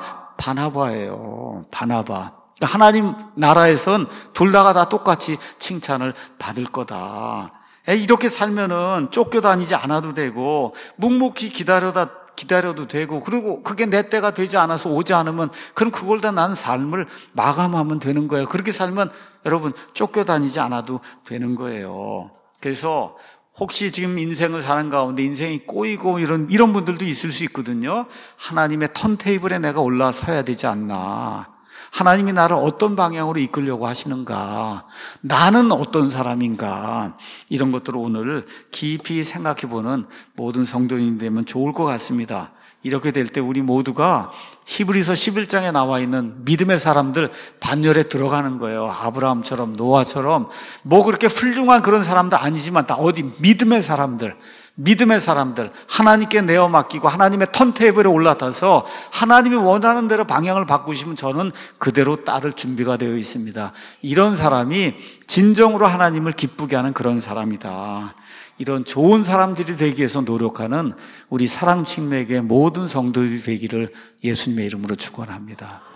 [SPEAKER 1] 바나바예요. 바나바. 하나님 나라에선 둘 다가 다 똑같이 칭찬을 받을 거다. 이렇게 살면은 쫓겨다니지 않아도 되고 묵묵히 기다려다 기다려도 되고, 그리고 그게 내 때가 되지 않아서 오지 않으면 그럼 그걸 다 난 삶을 마감하면 되는 거예요. 그렇게 살면 여러분 쫓겨다니지 않아도 되는 거예요. 그래서 혹시 지금 인생을 사는 가운데 인생이 꼬이고 이런 이런 분들도 있을 수 있거든요. 하나님의 턴테이블에 내가 올라서야 되지 않나. 하나님이 나를 어떤 방향으로 이끌려고 하시는가? 나는 어떤 사람인가? 이런 것들을 오늘 깊이 생각해보는 모든 성도님이 되면 좋을 것 같습니다. 이렇게 될 때 우리 모두가 히브리서 십일 장에 나와 있는 믿음의 사람들 반열에 들어가는 거예요. 아브라함처럼 노아처럼 뭐 그렇게 훌륭한 그런 사람도 아니지만 다 어디 믿음의 사람들, 믿음의 사람들, 하나님께 내어 맡기고 하나님의 턴테이블에 올라타서 하나님이 원하는 대로 방향을 바꾸시면 저는 그대로 따를 준비가 되어 있습니다. 이런 사람이 진정으로 하나님을 기쁘게 하는 그런 사람이다. 이런 좋은 사람들이 되기 위해서 노력하는 우리 사랑침례교회 모든 성도들이 되기를 예수님의 이름으로 축원합니다.